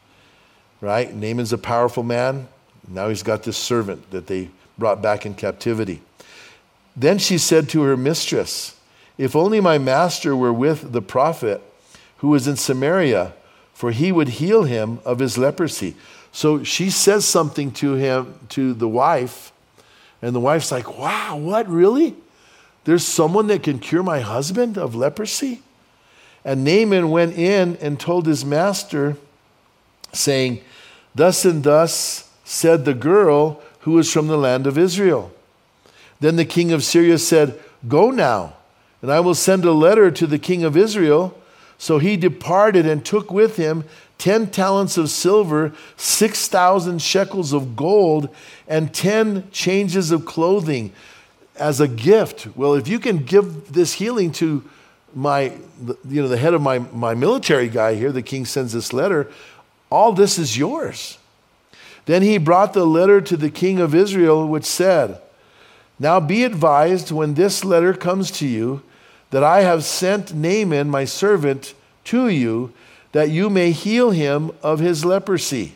Right? Naaman's a powerful man. Now he's got this servant that they brought back in captivity. Then she said to her mistress, "If only my master were with the prophet who is in Samaria, for he would heal him of his leprosy." So she says something to him, to the wife, and the wife's like, "Wow, what, really? There's someone that can cure my husband of leprosy?" And Naaman went in and told his master, saying, "Thus and thus said the girl who is from the land of Israel." Then the king of Syria said, "Go now, and I will send a letter to the king of Israel." So he departed and took with him ten talents of silver, six thousand shekels of gold, and ten changes of clothing as a gift. Well, if you can give this healing to my, you know, the head of my, my military guy here, the king sends this letter, all this is yours. Then he brought the letter to the king of Israel, which said, "Now be advised when this letter comes to you, that I have sent Naaman, my servant, to you, that you may heal him of his leprosy."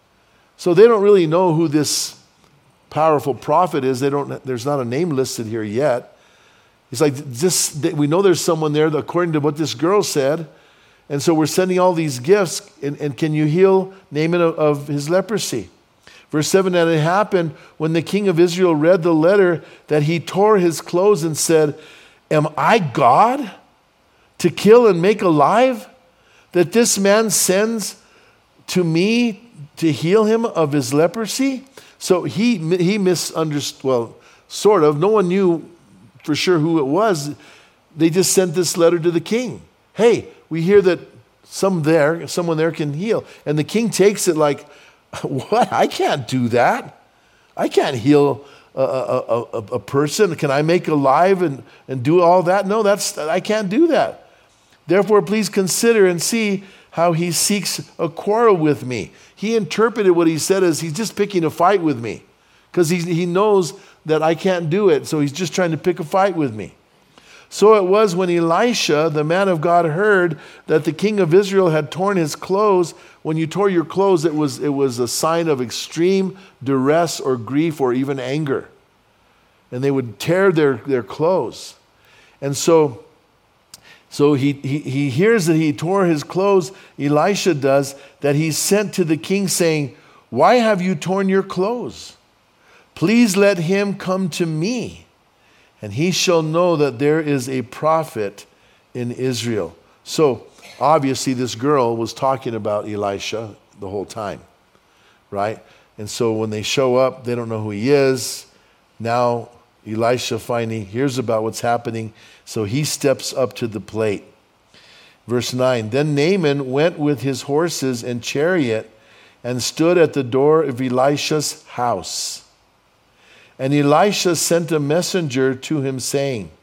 So they don't really know who this powerful prophet is. They don't. There's not a name listed here yet. He's like, this, we know there's someone there according to what this girl said. And so we're sending all these gifts, and, and can you heal Naaman of, of his leprosy? Verse seven, and it happened when the king of Israel read the letter that he tore his clothes and said, "Am I God to kill and make alive, that this man sends to me to heal him of his leprosy?" So he he misunderstood, well, sort of. No one knew for sure who it was. They just sent this letter to the king. "Hey, we hear that some there, someone there can heal." And the king takes it like, "What? I can't do that. I can't heal a, a, a, a person. Can I make alive and, and do all that? No, that's I can't do that. Therefore, please consider and see how he seeks a quarrel with me." He interpreted what he said as he's just picking a fight with me because he, he knows that I can't do it. So he's just trying to pick a fight with me. So it was when Elisha, the man of God, heard that the king of Israel had torn his clothes. When you tore your clothes, it was, it was a sign of extreme duress or grief or even anger. And they would tear their, their clothes. And so, so he, he, he hears that he tore his clothes, Elisha does, that he sent to the king saying, "Why have you torn your clothes? Please let him come to me, and he shall know that there is a prophet in Israel." So obviously this girl was talking about Elisha the whole time, right? And so when they show up, they don't know who he is. Now Elisha finally hears about what's happening, so he steps up to the plate. Verse nine, then Naaman went with his horses and chariot and stood at the door of Elisha's house. And Elisha sent a messenger to him saying,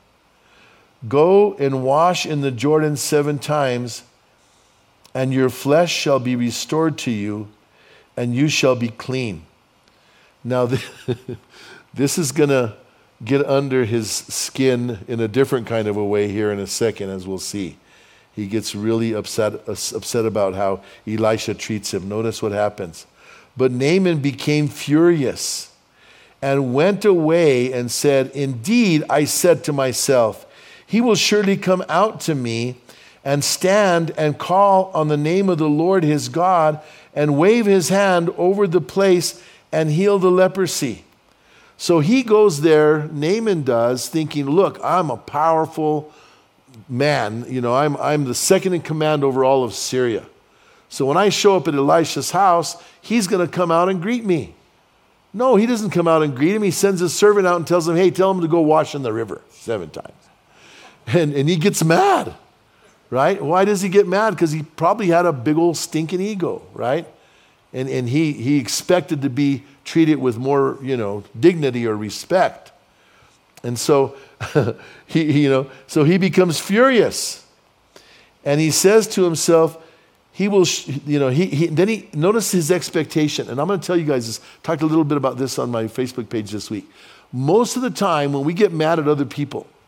"Go and wash in the Jordan seven times, and your flesh shall be restored to you, and you shall be clean." Now, this is going to get under his skin in a different kind of a way here in a second, as we'll see. He gets really upset, upset about how Elisha treats him. Notice what happens. But Naaman became furious and went away and said, "Indeed, I said to myself, he will surely come out to me and stand and call on the name of the Lord his God and wave his hand over the place and heal the leprosy." So he goes there, Naaman does, thinking, look, I'm a powerful man. You know, I'm, I'm the second in command over all of Syria. So when I show up at Elisha's house, he's going to come out and greet me. No, he doesn't come out and greet him. He sends his servant out and tells him, hey, tell him to go wash in the river seven times. And, and he gets mad, right? Why does he get mad? Because he probably had a big old stinking ego, right? And, and he, he expected to be treated with more, you know, dignity or respect. And so he, he, you know, so he becomes furious. And he says to himself, he will, sh- you know, he, he then he notice his expectation. And I'm going to tell you guys this, talked a little bit about this on my Facebook page this week. Most of the time when we get mad at other people,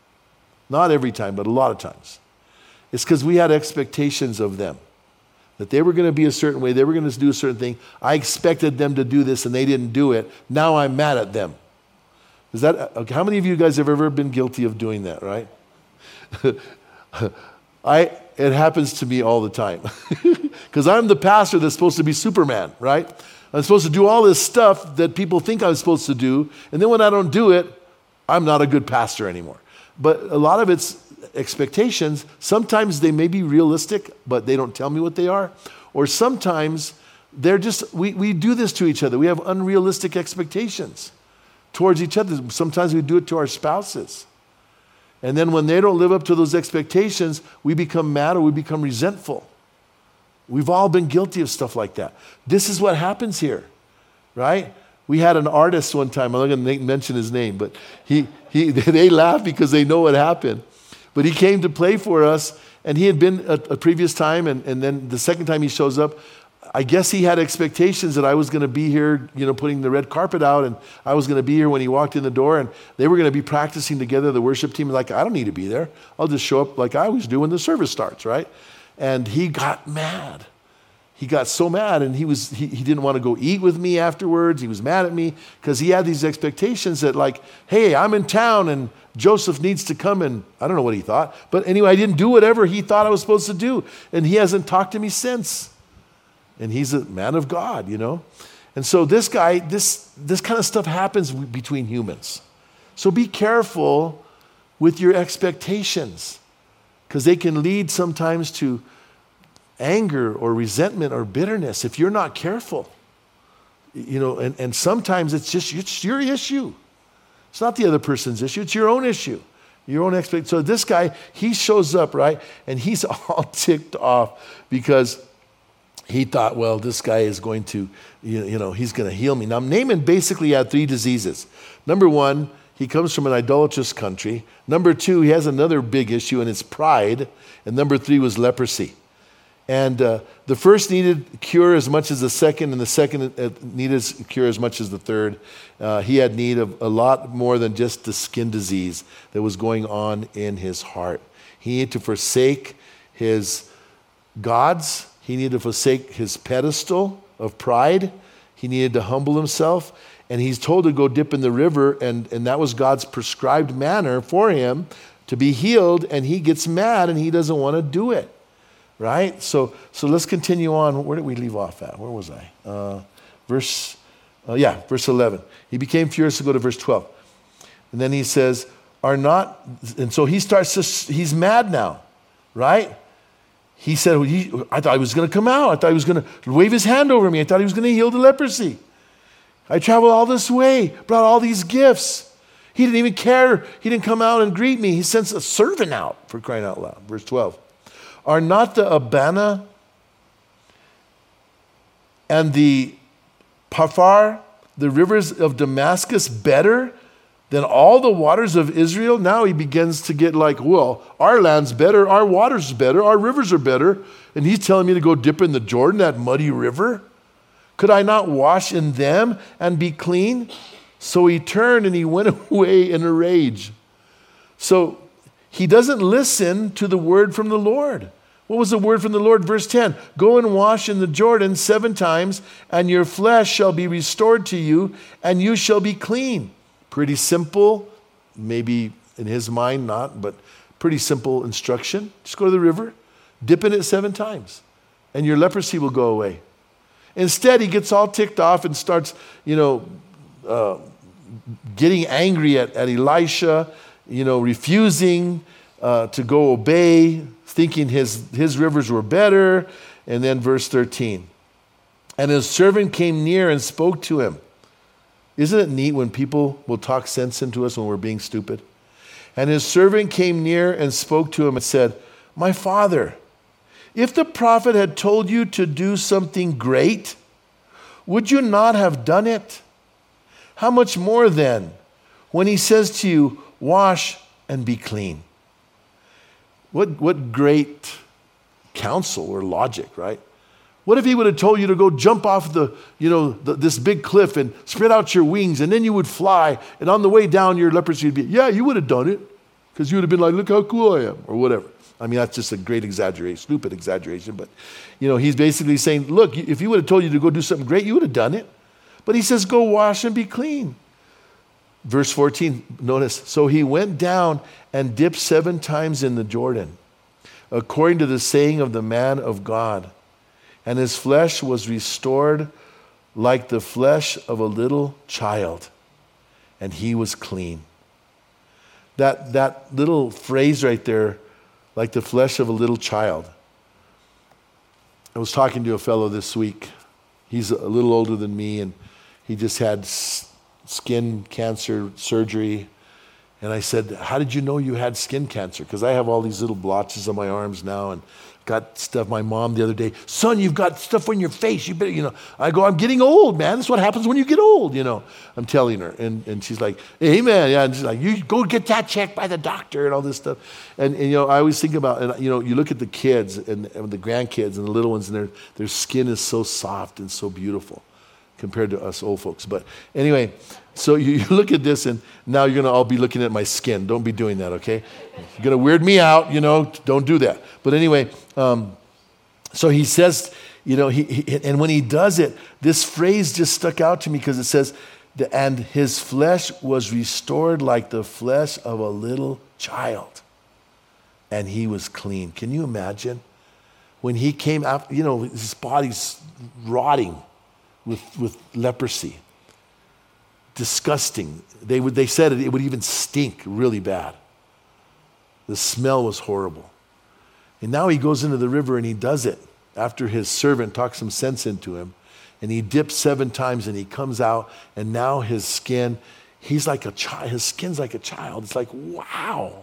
Not every time, but a lot of times. It's because we had expectations of them. That they were going to be a certain way, they were going to do a certain thing. I expected them to do this and they didn't do it. Now I'm mad at them. Is that, okay, how many of you guys have ever been guilty of doing that, right? I, it happens to me all the time. Because I'm the pastor that's supposed to be Superman, right? I'm supposed to do all this stuff that people think I'm supposed to do. And then when I don't do it, I'm not a good pastor anymore. But a lot of it's expectations. Sometimes they may be realistic, but they don't tell me what they are. Or sometimes they're just, we, we do this to each other. We have unrealistic expectations towards each other. Sometimes we do it to our spouses. And then when they don't live up to those expectations, we become mad or we become resentful. We've all been guilty of stuff like that. This is what happens here, right? We had an artist one time, I'm not going to mention his name, but he, he, they laugh because they know what happened. But he came to play for us, and he had been a, a previous time, and, and then the second time he shows up, I guess he had expectations that I was going to be here, you know, putting the red carpet out, and I was going to be here when he walked in the door, and they were going to be practicing together, the worship team. Like, I don't need to be there. I'll just show up like I always do when the service starts, right? And he got mad. He got so mad, and he was he, he didn't want to go eat with me afterwards. He was mad at me because he had these expectations that, like, hey, I'm in town, and Joseph needs to come, and I don't know what he thought. But anyway, I didn't do whatever he thought I was supposed to do, and he hasn't talked to me since. And he's a man of God, you know. And so this guy, this, this kind of stuff happens between humans. So be careful with your expectations, because they can lead sometimes to anger or resentment or bitterness if you're not careful. You know, and, and sometimes it's just it's your issue. It's not the other person's issue. It's your own issue, your own expectation. So this guy, he shows up, right? And he's all ticked off because he thought, well, this guy is going to, you know, he's going to heal me. Now, Naaman basically had three diseases. Number one, he comes from an idolatrous country. Number two, he has another big issue, and it's pride. And number three was leprosy. And uh, the first needed cure as much as the second, and the second uh, needed cure as much as the third. Uh, he had need of a lot more than just the skin disease that was going on in his heart. He needed to forsake his gods. He needed to forsake his pedestal of pride. He needed to humble himself. And he's told to go dip in the river, and, and that was God's prescribed manner for him to be healed, and he gets mad and he doesn't want to do it. Right? So so let's continue on. Where did we leave off at? Where was I? Uh, verse, uh, yeah, verse eleven. He became furious to go to verse twelve. And then he says, are not, and so he starts to, he's mad now, right? He said, well, he, I thought he was going to come out. I thought he was going to wave his hand over me. I thought he was going to heal the leprosy. I traveled all this way, brought all these gifts. He didn't even care. He didn't come out and greet me. He sends a servant out, for crying out loud. Verse twelve. Are not the Abana and the Paphar, the rivers of Damascus, better than all the waters of Israel? Now he begins to get like, well, our land's better, our water's better, our rivers are better. And he's telling me to go dip in the Jordan, that muddy river? Could I not wash in them and be clean? So he turned and he went away in a rage. So he doesn't listen to the word from the Lord. What was the word from the Lord? Verse ten, go and wash in the Jordan seven times, and your flesh shall be restored to you, and you shall be clean. Pretty simple, maybe in his mind not, but pretty simple instruction. Just go to the river, dip in it seven times, and your leprosy will go away. Instead, he gets all ticked off and starts, you know, uh, getting angry at, at Elisha, you know, refusing uh, to go obey, thinking his, his rivers were better. And then verse thirteen. And his servant came near and spoke to him. Isn't it neat when people will talk sense into us when we're being stupid? And his servant came near and spoke to him and said, my father, if the prophet had told you to do something great, would you not have done it? How much more then, when he says to you, wash and be clean? What, what great counsel or logic, right? What if he would have told you to go jump off the, you know, the, this big cliff and spread out your wings, and then you would fly, and on the way down your leprosy would be, yeah, you would have done it. Because you would have been like, look how cool I am, or whatever. I mean, that's just a great exaggeration, stupid exaggeration. But, you know, he's basically saying, look, if he would have told you to go do something great, you would have done it. But he says, go wash and be clean. Verse fourteen, notice, so he went down and dipped seven times in the Jordan, according to the saying of the man of God. And his flesh was restored like the flesh of a little child, and he was clean. That, that little phrase right there, like the flesh of a little child. I was talking to a fellow this week. He's a little older than me, and he just had s- skin cancer surgery. And I said, how did you know you had skin cancer? Because I have all these little blotches on my arms now, and got stuff. My mom the other day, son, you've got stuff on your face. You better, you know. I go, I'm getting old, man. That's what happens when you get old, you know. I'm telling her. And, and she's like, hey, man. Yeah. And she's like, you go get that checked by the doctor and all this stuff. And, and you know, I always think about, and, you know, you look at the kids and, and the grandkids and the little ones, and their, their skin is so soft and so beautiful compared to us old folks. But anyway, so you, you look at this, and now you're going to all be looking at my skin. Don't be doing that, okay? You're going to weird me out, you know. Don't do that. But anyway, um, so he says, you know, he, he and when he does it, this phrase just stuck out to me because it says, and his flesh was restored like the flesh of a little child, and he was clean. Can you imagine? When he came out, you know, his body's rotting with, with leprosy. Disgusting. They would. They said it, it would even stink really bad. The smell was horrible. And now he goes into the river and he does it after his servant talks some sense into him. And he dips seven times and he comes out, and now his skin, he's like a child. His skin's like a child. It's like, wow.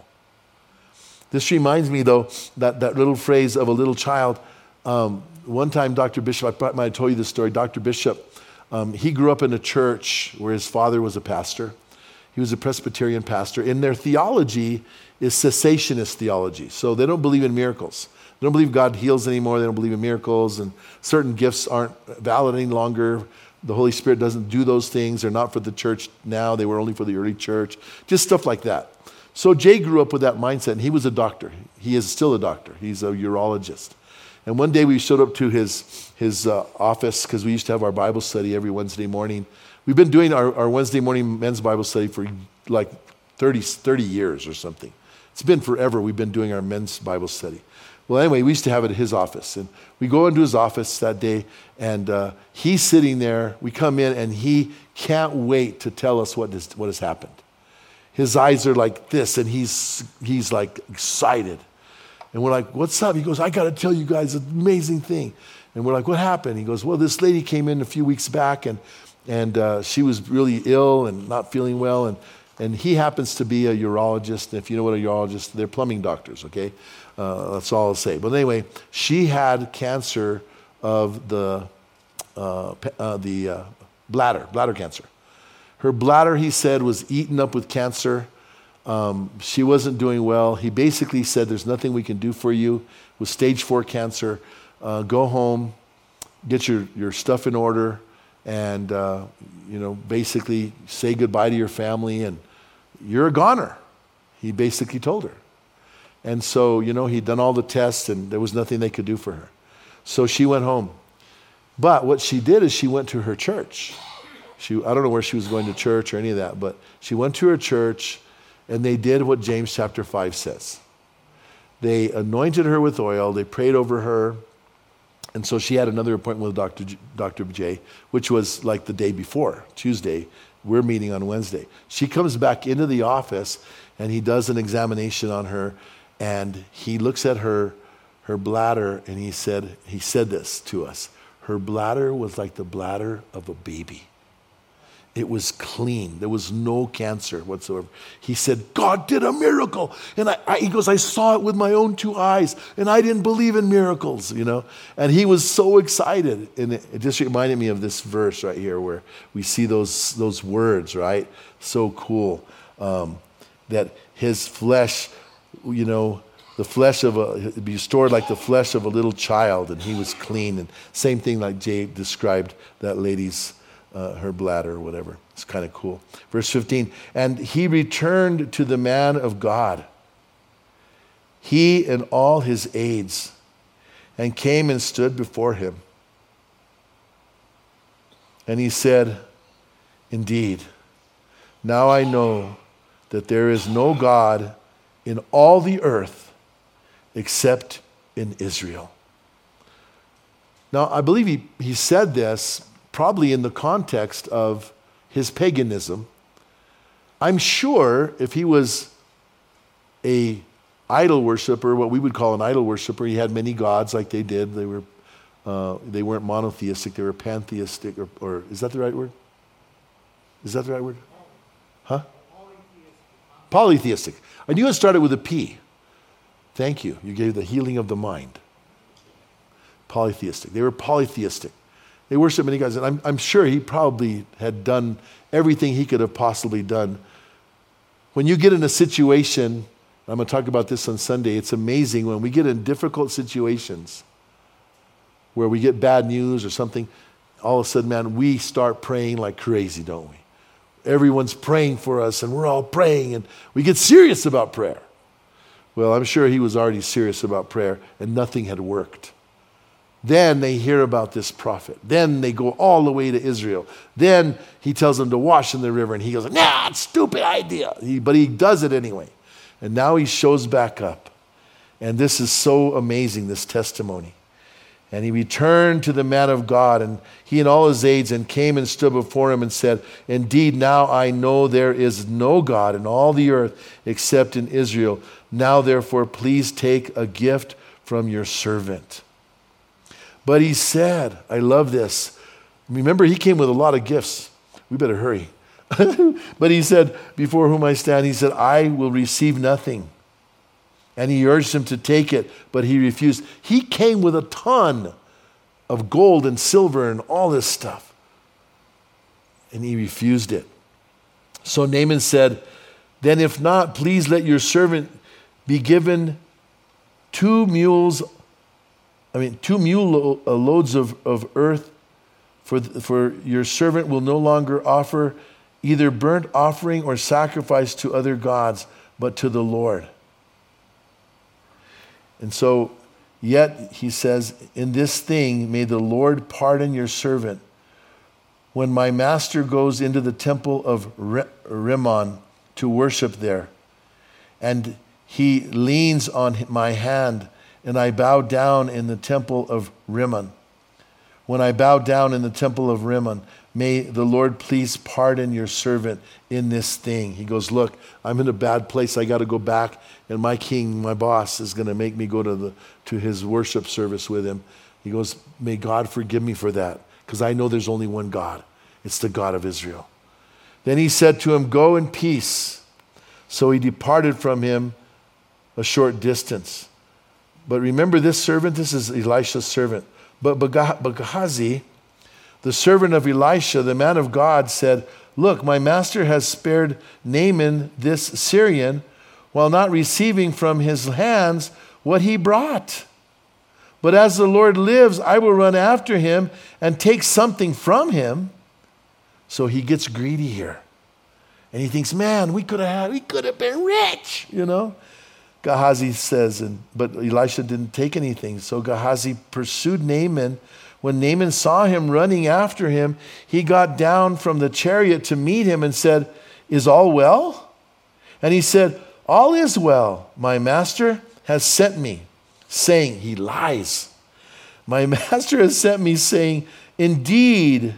This reminds me, though, that, that little phrase of a little child. Um, one time, Doctor Bishop, I might have told you this story, Doctor Bishop, Um, he grew up in a church where his father was a pastor. He was a Presbyterian pastor. And their theology is cessationist theology. So they don't believe in miracles. They don't believe God heals anymore. They don't believe in miracles. And certain gifts aren't valid any longer. The Holy Spirit doesn't do those things. They're not for the church now. They were only for the early church. Just stuff like that. So Jay grew up with that mindset, and he was a doctor. He is still a doctor. He's a urologist. And one day we showed up to his, his uh, office because we used to have our Bible study every Wednesday morning. We've been doing our, our Wednesday morning men's Bible study for like thirty, thirty years or something. It's been forever we've been doing our men's Bible study. Well, anyway, we used to have it at his office. And we go into his office that day, and uh, he's sitting there. We come in, and he can't wait to tell us what, is, what has happened. His eyes are like this, and he's he's like excited. And we're like, what's up? He goes, I got to tell you guys an amazing thing. And we're like, what happened? He goes, well, this lady came in a few weeks back, and and uh, she was really ill and not feeling well. And, and he happens to be a urologist. And if you know what a urologist, they're plumbing doctors, okay? Uh, that's all I'll say. But anyway, she had cancer of the, uh, uh, the uh, bladder, bladder cancer. Her bladder, he said, was eaten up with cancer. Um, she wasn't doing well. He basically said, there's nothing we can do for you with stage four cancer. Uh, go home, get your, your stuff in order, and, uh, you know, basically say goodbye to your family, and you're a goner. He basically told her. And so, you know, he'd done all the tests, and there was nothing they could do for her. So she went home. But what she did is she went to her church. She, I don't know where she was going to church or any of that, but she went to her church, and they did what James chapter five says. They anointed her with oil. They prayed over her. And so she had another appointment with Doctor J, Doctor J, which was like the day before, Tuesday. We're meeting on Wednesday. She comes back into the office, and he does an examination on her, and he looks at her, her bladder, and he said, he said this to us. Her bladder was like the bladder of a baby. It was clean. There was no cancer whatsoever. He said, God did a miracle. And I, I, he goes, I saw it with my own two eyes, and I didn't believe in miracles, you know. And he was so excited. And it, it just reminded me of this verse right here where we see those, those words, right? So cool. Um, that his flesh, you know, the flesh of a, it'd be stored like the flesh of a little child, and he was clean. And same thing like Jay described that lady's Uh, her bladder or whatever. It's kind of cool. Verse fifteen, and he returned to the man of God. he and all his aides, and came and stood before him. And he said, indeed, now I know that there is no God in all the earth except in Israel. Now, I believe he, he said this probably in the context of his paganism. I'm sure if he was a idol worshiper, what we would call an idol worshiper, he had many gods like they did. They were, uh, they weren't monotheistic, they were pantheistic, or, or is that the right word? Is that the right word? Huh? Polytheistic. I knew it started with a P. Thank you. You gave the healing of the mind. Polytheistic. They were polytheistic. They worshiped many gods. And I'm, I'm sure he probably had done everything he could have possibly done. When you get in a situation, I'm going to talk about this on Sunday, it's amazing when we get in difficult situations where we get bad news or something, all of a sudden, man, we start praying like crazy, don't we? Everyone's praying for us and we're all praying and we get serious about prayer. Well, I'm sure he was already serious about prayer and nothing had worked. Then they hear about this prophet. Then they go all the way to Israel. Then he tells them to wash in the river and he goes, nah, it's a stupid idea. He, but he does it anyway. And now he shows back up. And this is so amazing, this testimony. And he returned to the man of God, and he and all his aides, and came and stood before him and said, indeed, now I know there is no God in all the earth except in Israel. Now, therefore, please take a gift from your servant. But he said, I love this. Remember, he came with a lot of gifts. We better hurry. But he said, before whom I stand, he said, I will receive nothing. And he urged him to take it, but he refused. He came with a ton of gold and silver and all this stuff. And he refused it. So Naaman said, then if not, please let your servant be given two mules, I mean, two mule loads of, of earth, for, for your servant will no longer offer either burnt offering or sacrifice to other gods, but to the Lord. And so, yet, he says, in this thing may the Lord pardon your servant. When my master goes into the temple of Rimmon to worship there, and he leans on my hand, and I bow down in the temple of Rimmon. When I bow down in the temple of Rimmon, may the Lord please pardon your servant in this thing. He goes, look, I'm in a bad place. I got to go back, and my king, my boss, is going to make me go to the to his worship service with him. He goes, may God forgive me for that, because I know there's only one God. It's the God of Israel. Then he said to him, go in peace. So he departed from him a short distance. But remember this servant, this is Elisha's servant. But Gehazi, the servant of Elisha, the man of God, said, look, my master has spared Naaman this Syrian while not receiving from his hands what he brought. But as the Lord lives, I will run after him and take something from him. So he gets greedy here. And he thinks, man, we could have we could have been rich, you know. Gehazi says, and but Elisha didn't take anything. So Gehazi pursued Naaman. When Naaman saw him running after him, he got down from the chariot to meet him and said, is all well? And he said, all is well. My master has sent me, saying, he lies. My master has sent me, saying, indeed,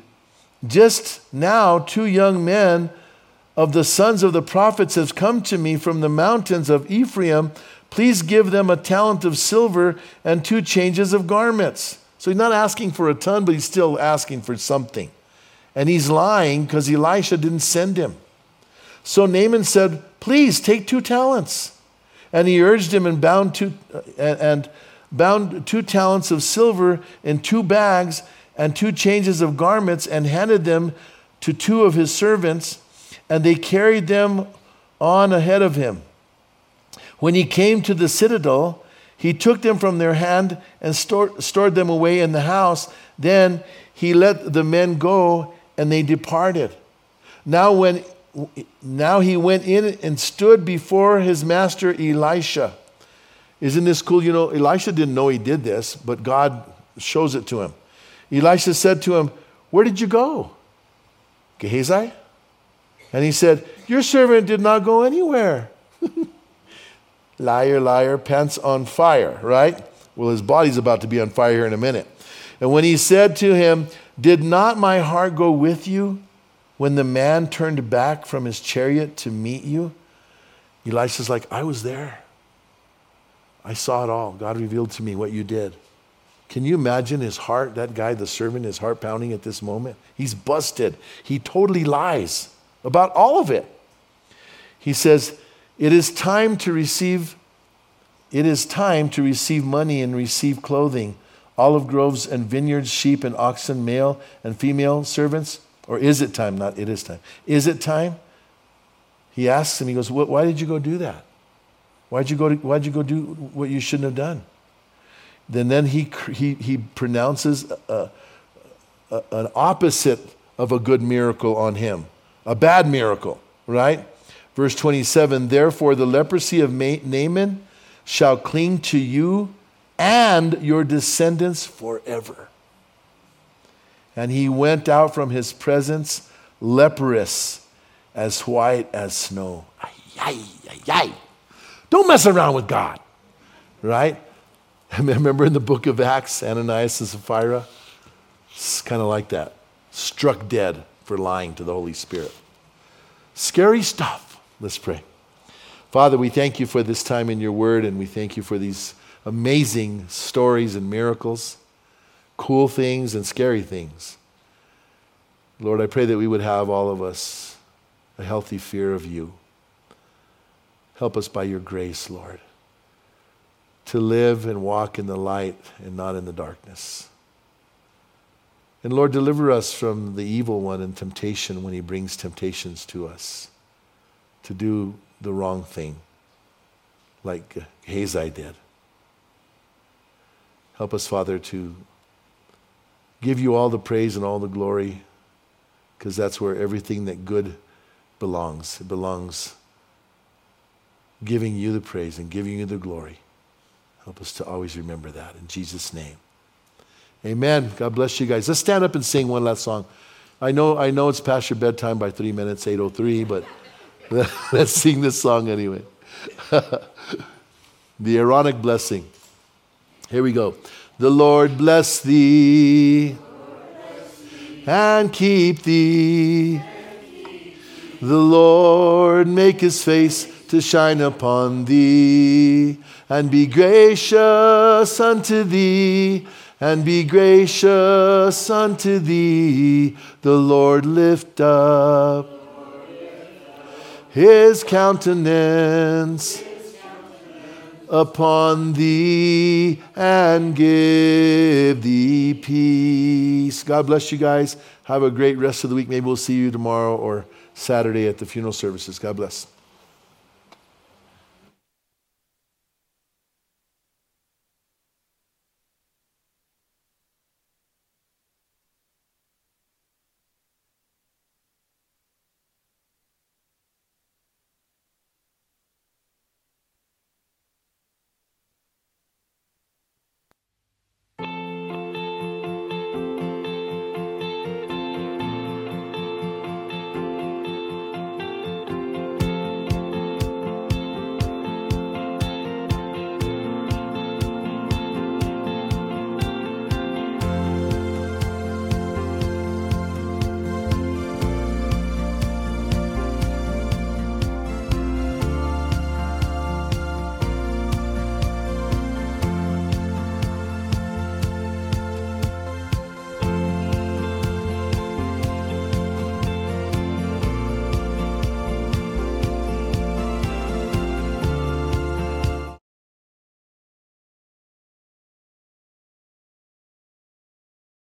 just now two young men of the sons of the prophets have come to me from the mountains of Ephraim. Please give them a talent of silver and two changes of garments. So he's not asking for a ton, but he's still asking for something. And he's lying because Elisha didn't send him. So Naaman said, please take two talents. And he urged him and bound two, uh, and bound two talents of silver in two bags and two changes of garments, and handed them to two of his servants, and they carried them on ahead of him. When he came to the citadel, he took them from their hand and stored, stored them away in the house. Then he let the men go, and they departed. Now when now he went in and stood before his master Elisha. Isn't this cool? You know, Elisha didn't know he did this, but God shows it to him. Elisha said to him, where did you go? Gehazi? And he said, your servant did not go anywhere. Liar, liar, pants on fire, right? Well, his body's about to be on fire here in a minute. And when he said to him, did not my heart go with you when the man turned back from his chariot to meet you? Elisha's like, I was there. I saw it all. God revealed to me what you did. Can you imagine his heart, that guy, the servant, his heart pounding at this moment? He's busted. He totally lies about all of it. He says, it is time to receive, it is time to receive money and receive clothing, olive groves and vineyards, sheep and oxen, male and female servants. Or is it time? Not it is time. Is it time? He asks him, he goes, why did you go do that? Why'd you go to, why'd you go do what you shouldn't have done? Then, then he, he, he pronounces a, a, an opposite of a good miracle on him. A bad miracle, right? Verse twenty-seven, therefore the leprosy of Naaman shall cling to you and your descendants forever. And he went out from his presence leprous, as white as snow. Ay, ay, ay, ay. Don't mess around with God, right? Remember in the book of Acts, Ananias and Sapphira? It's kind of like that. Struck dead for lying to the Holy Spirit. Scary stuff. Let's pray. Father, we thank you for this time in your word, and we thank you for these amazing stories and miracles, cool things and scary things. Lord, I pray that we would have, all of us, a healthy fear of you. Help us by your grace, Lord, to live and walk in the light and not in the darkness. And Lord, deliver us from the evil one and temptation when he brings temptations to us to do the wrong thing, like Gehazi did. Help us, Father, to give you all the praise and all the glory, because that's where everything that good belongs. It belongs giving you the praise and giving you the glory. Help us to always remember that. In Jesus' name. Amen. God bless you guys. Let's stand up and sing one last song. I know, I know it's past your bedtime by three minutes, eight oh three, but let's sing this song anyway. The Aaronic blessing. Here we go. The Lord bless thee and keep thee. The Lord make his face to shine upon thee and be gracious unto thee, and be gracious unto thee. The Lord lift up his countenance upon thee and give thee peace. God bless you guys. Have a great rest of the week. Maybe we'll see you tomorrow or Saturday at the funeral services. God bless.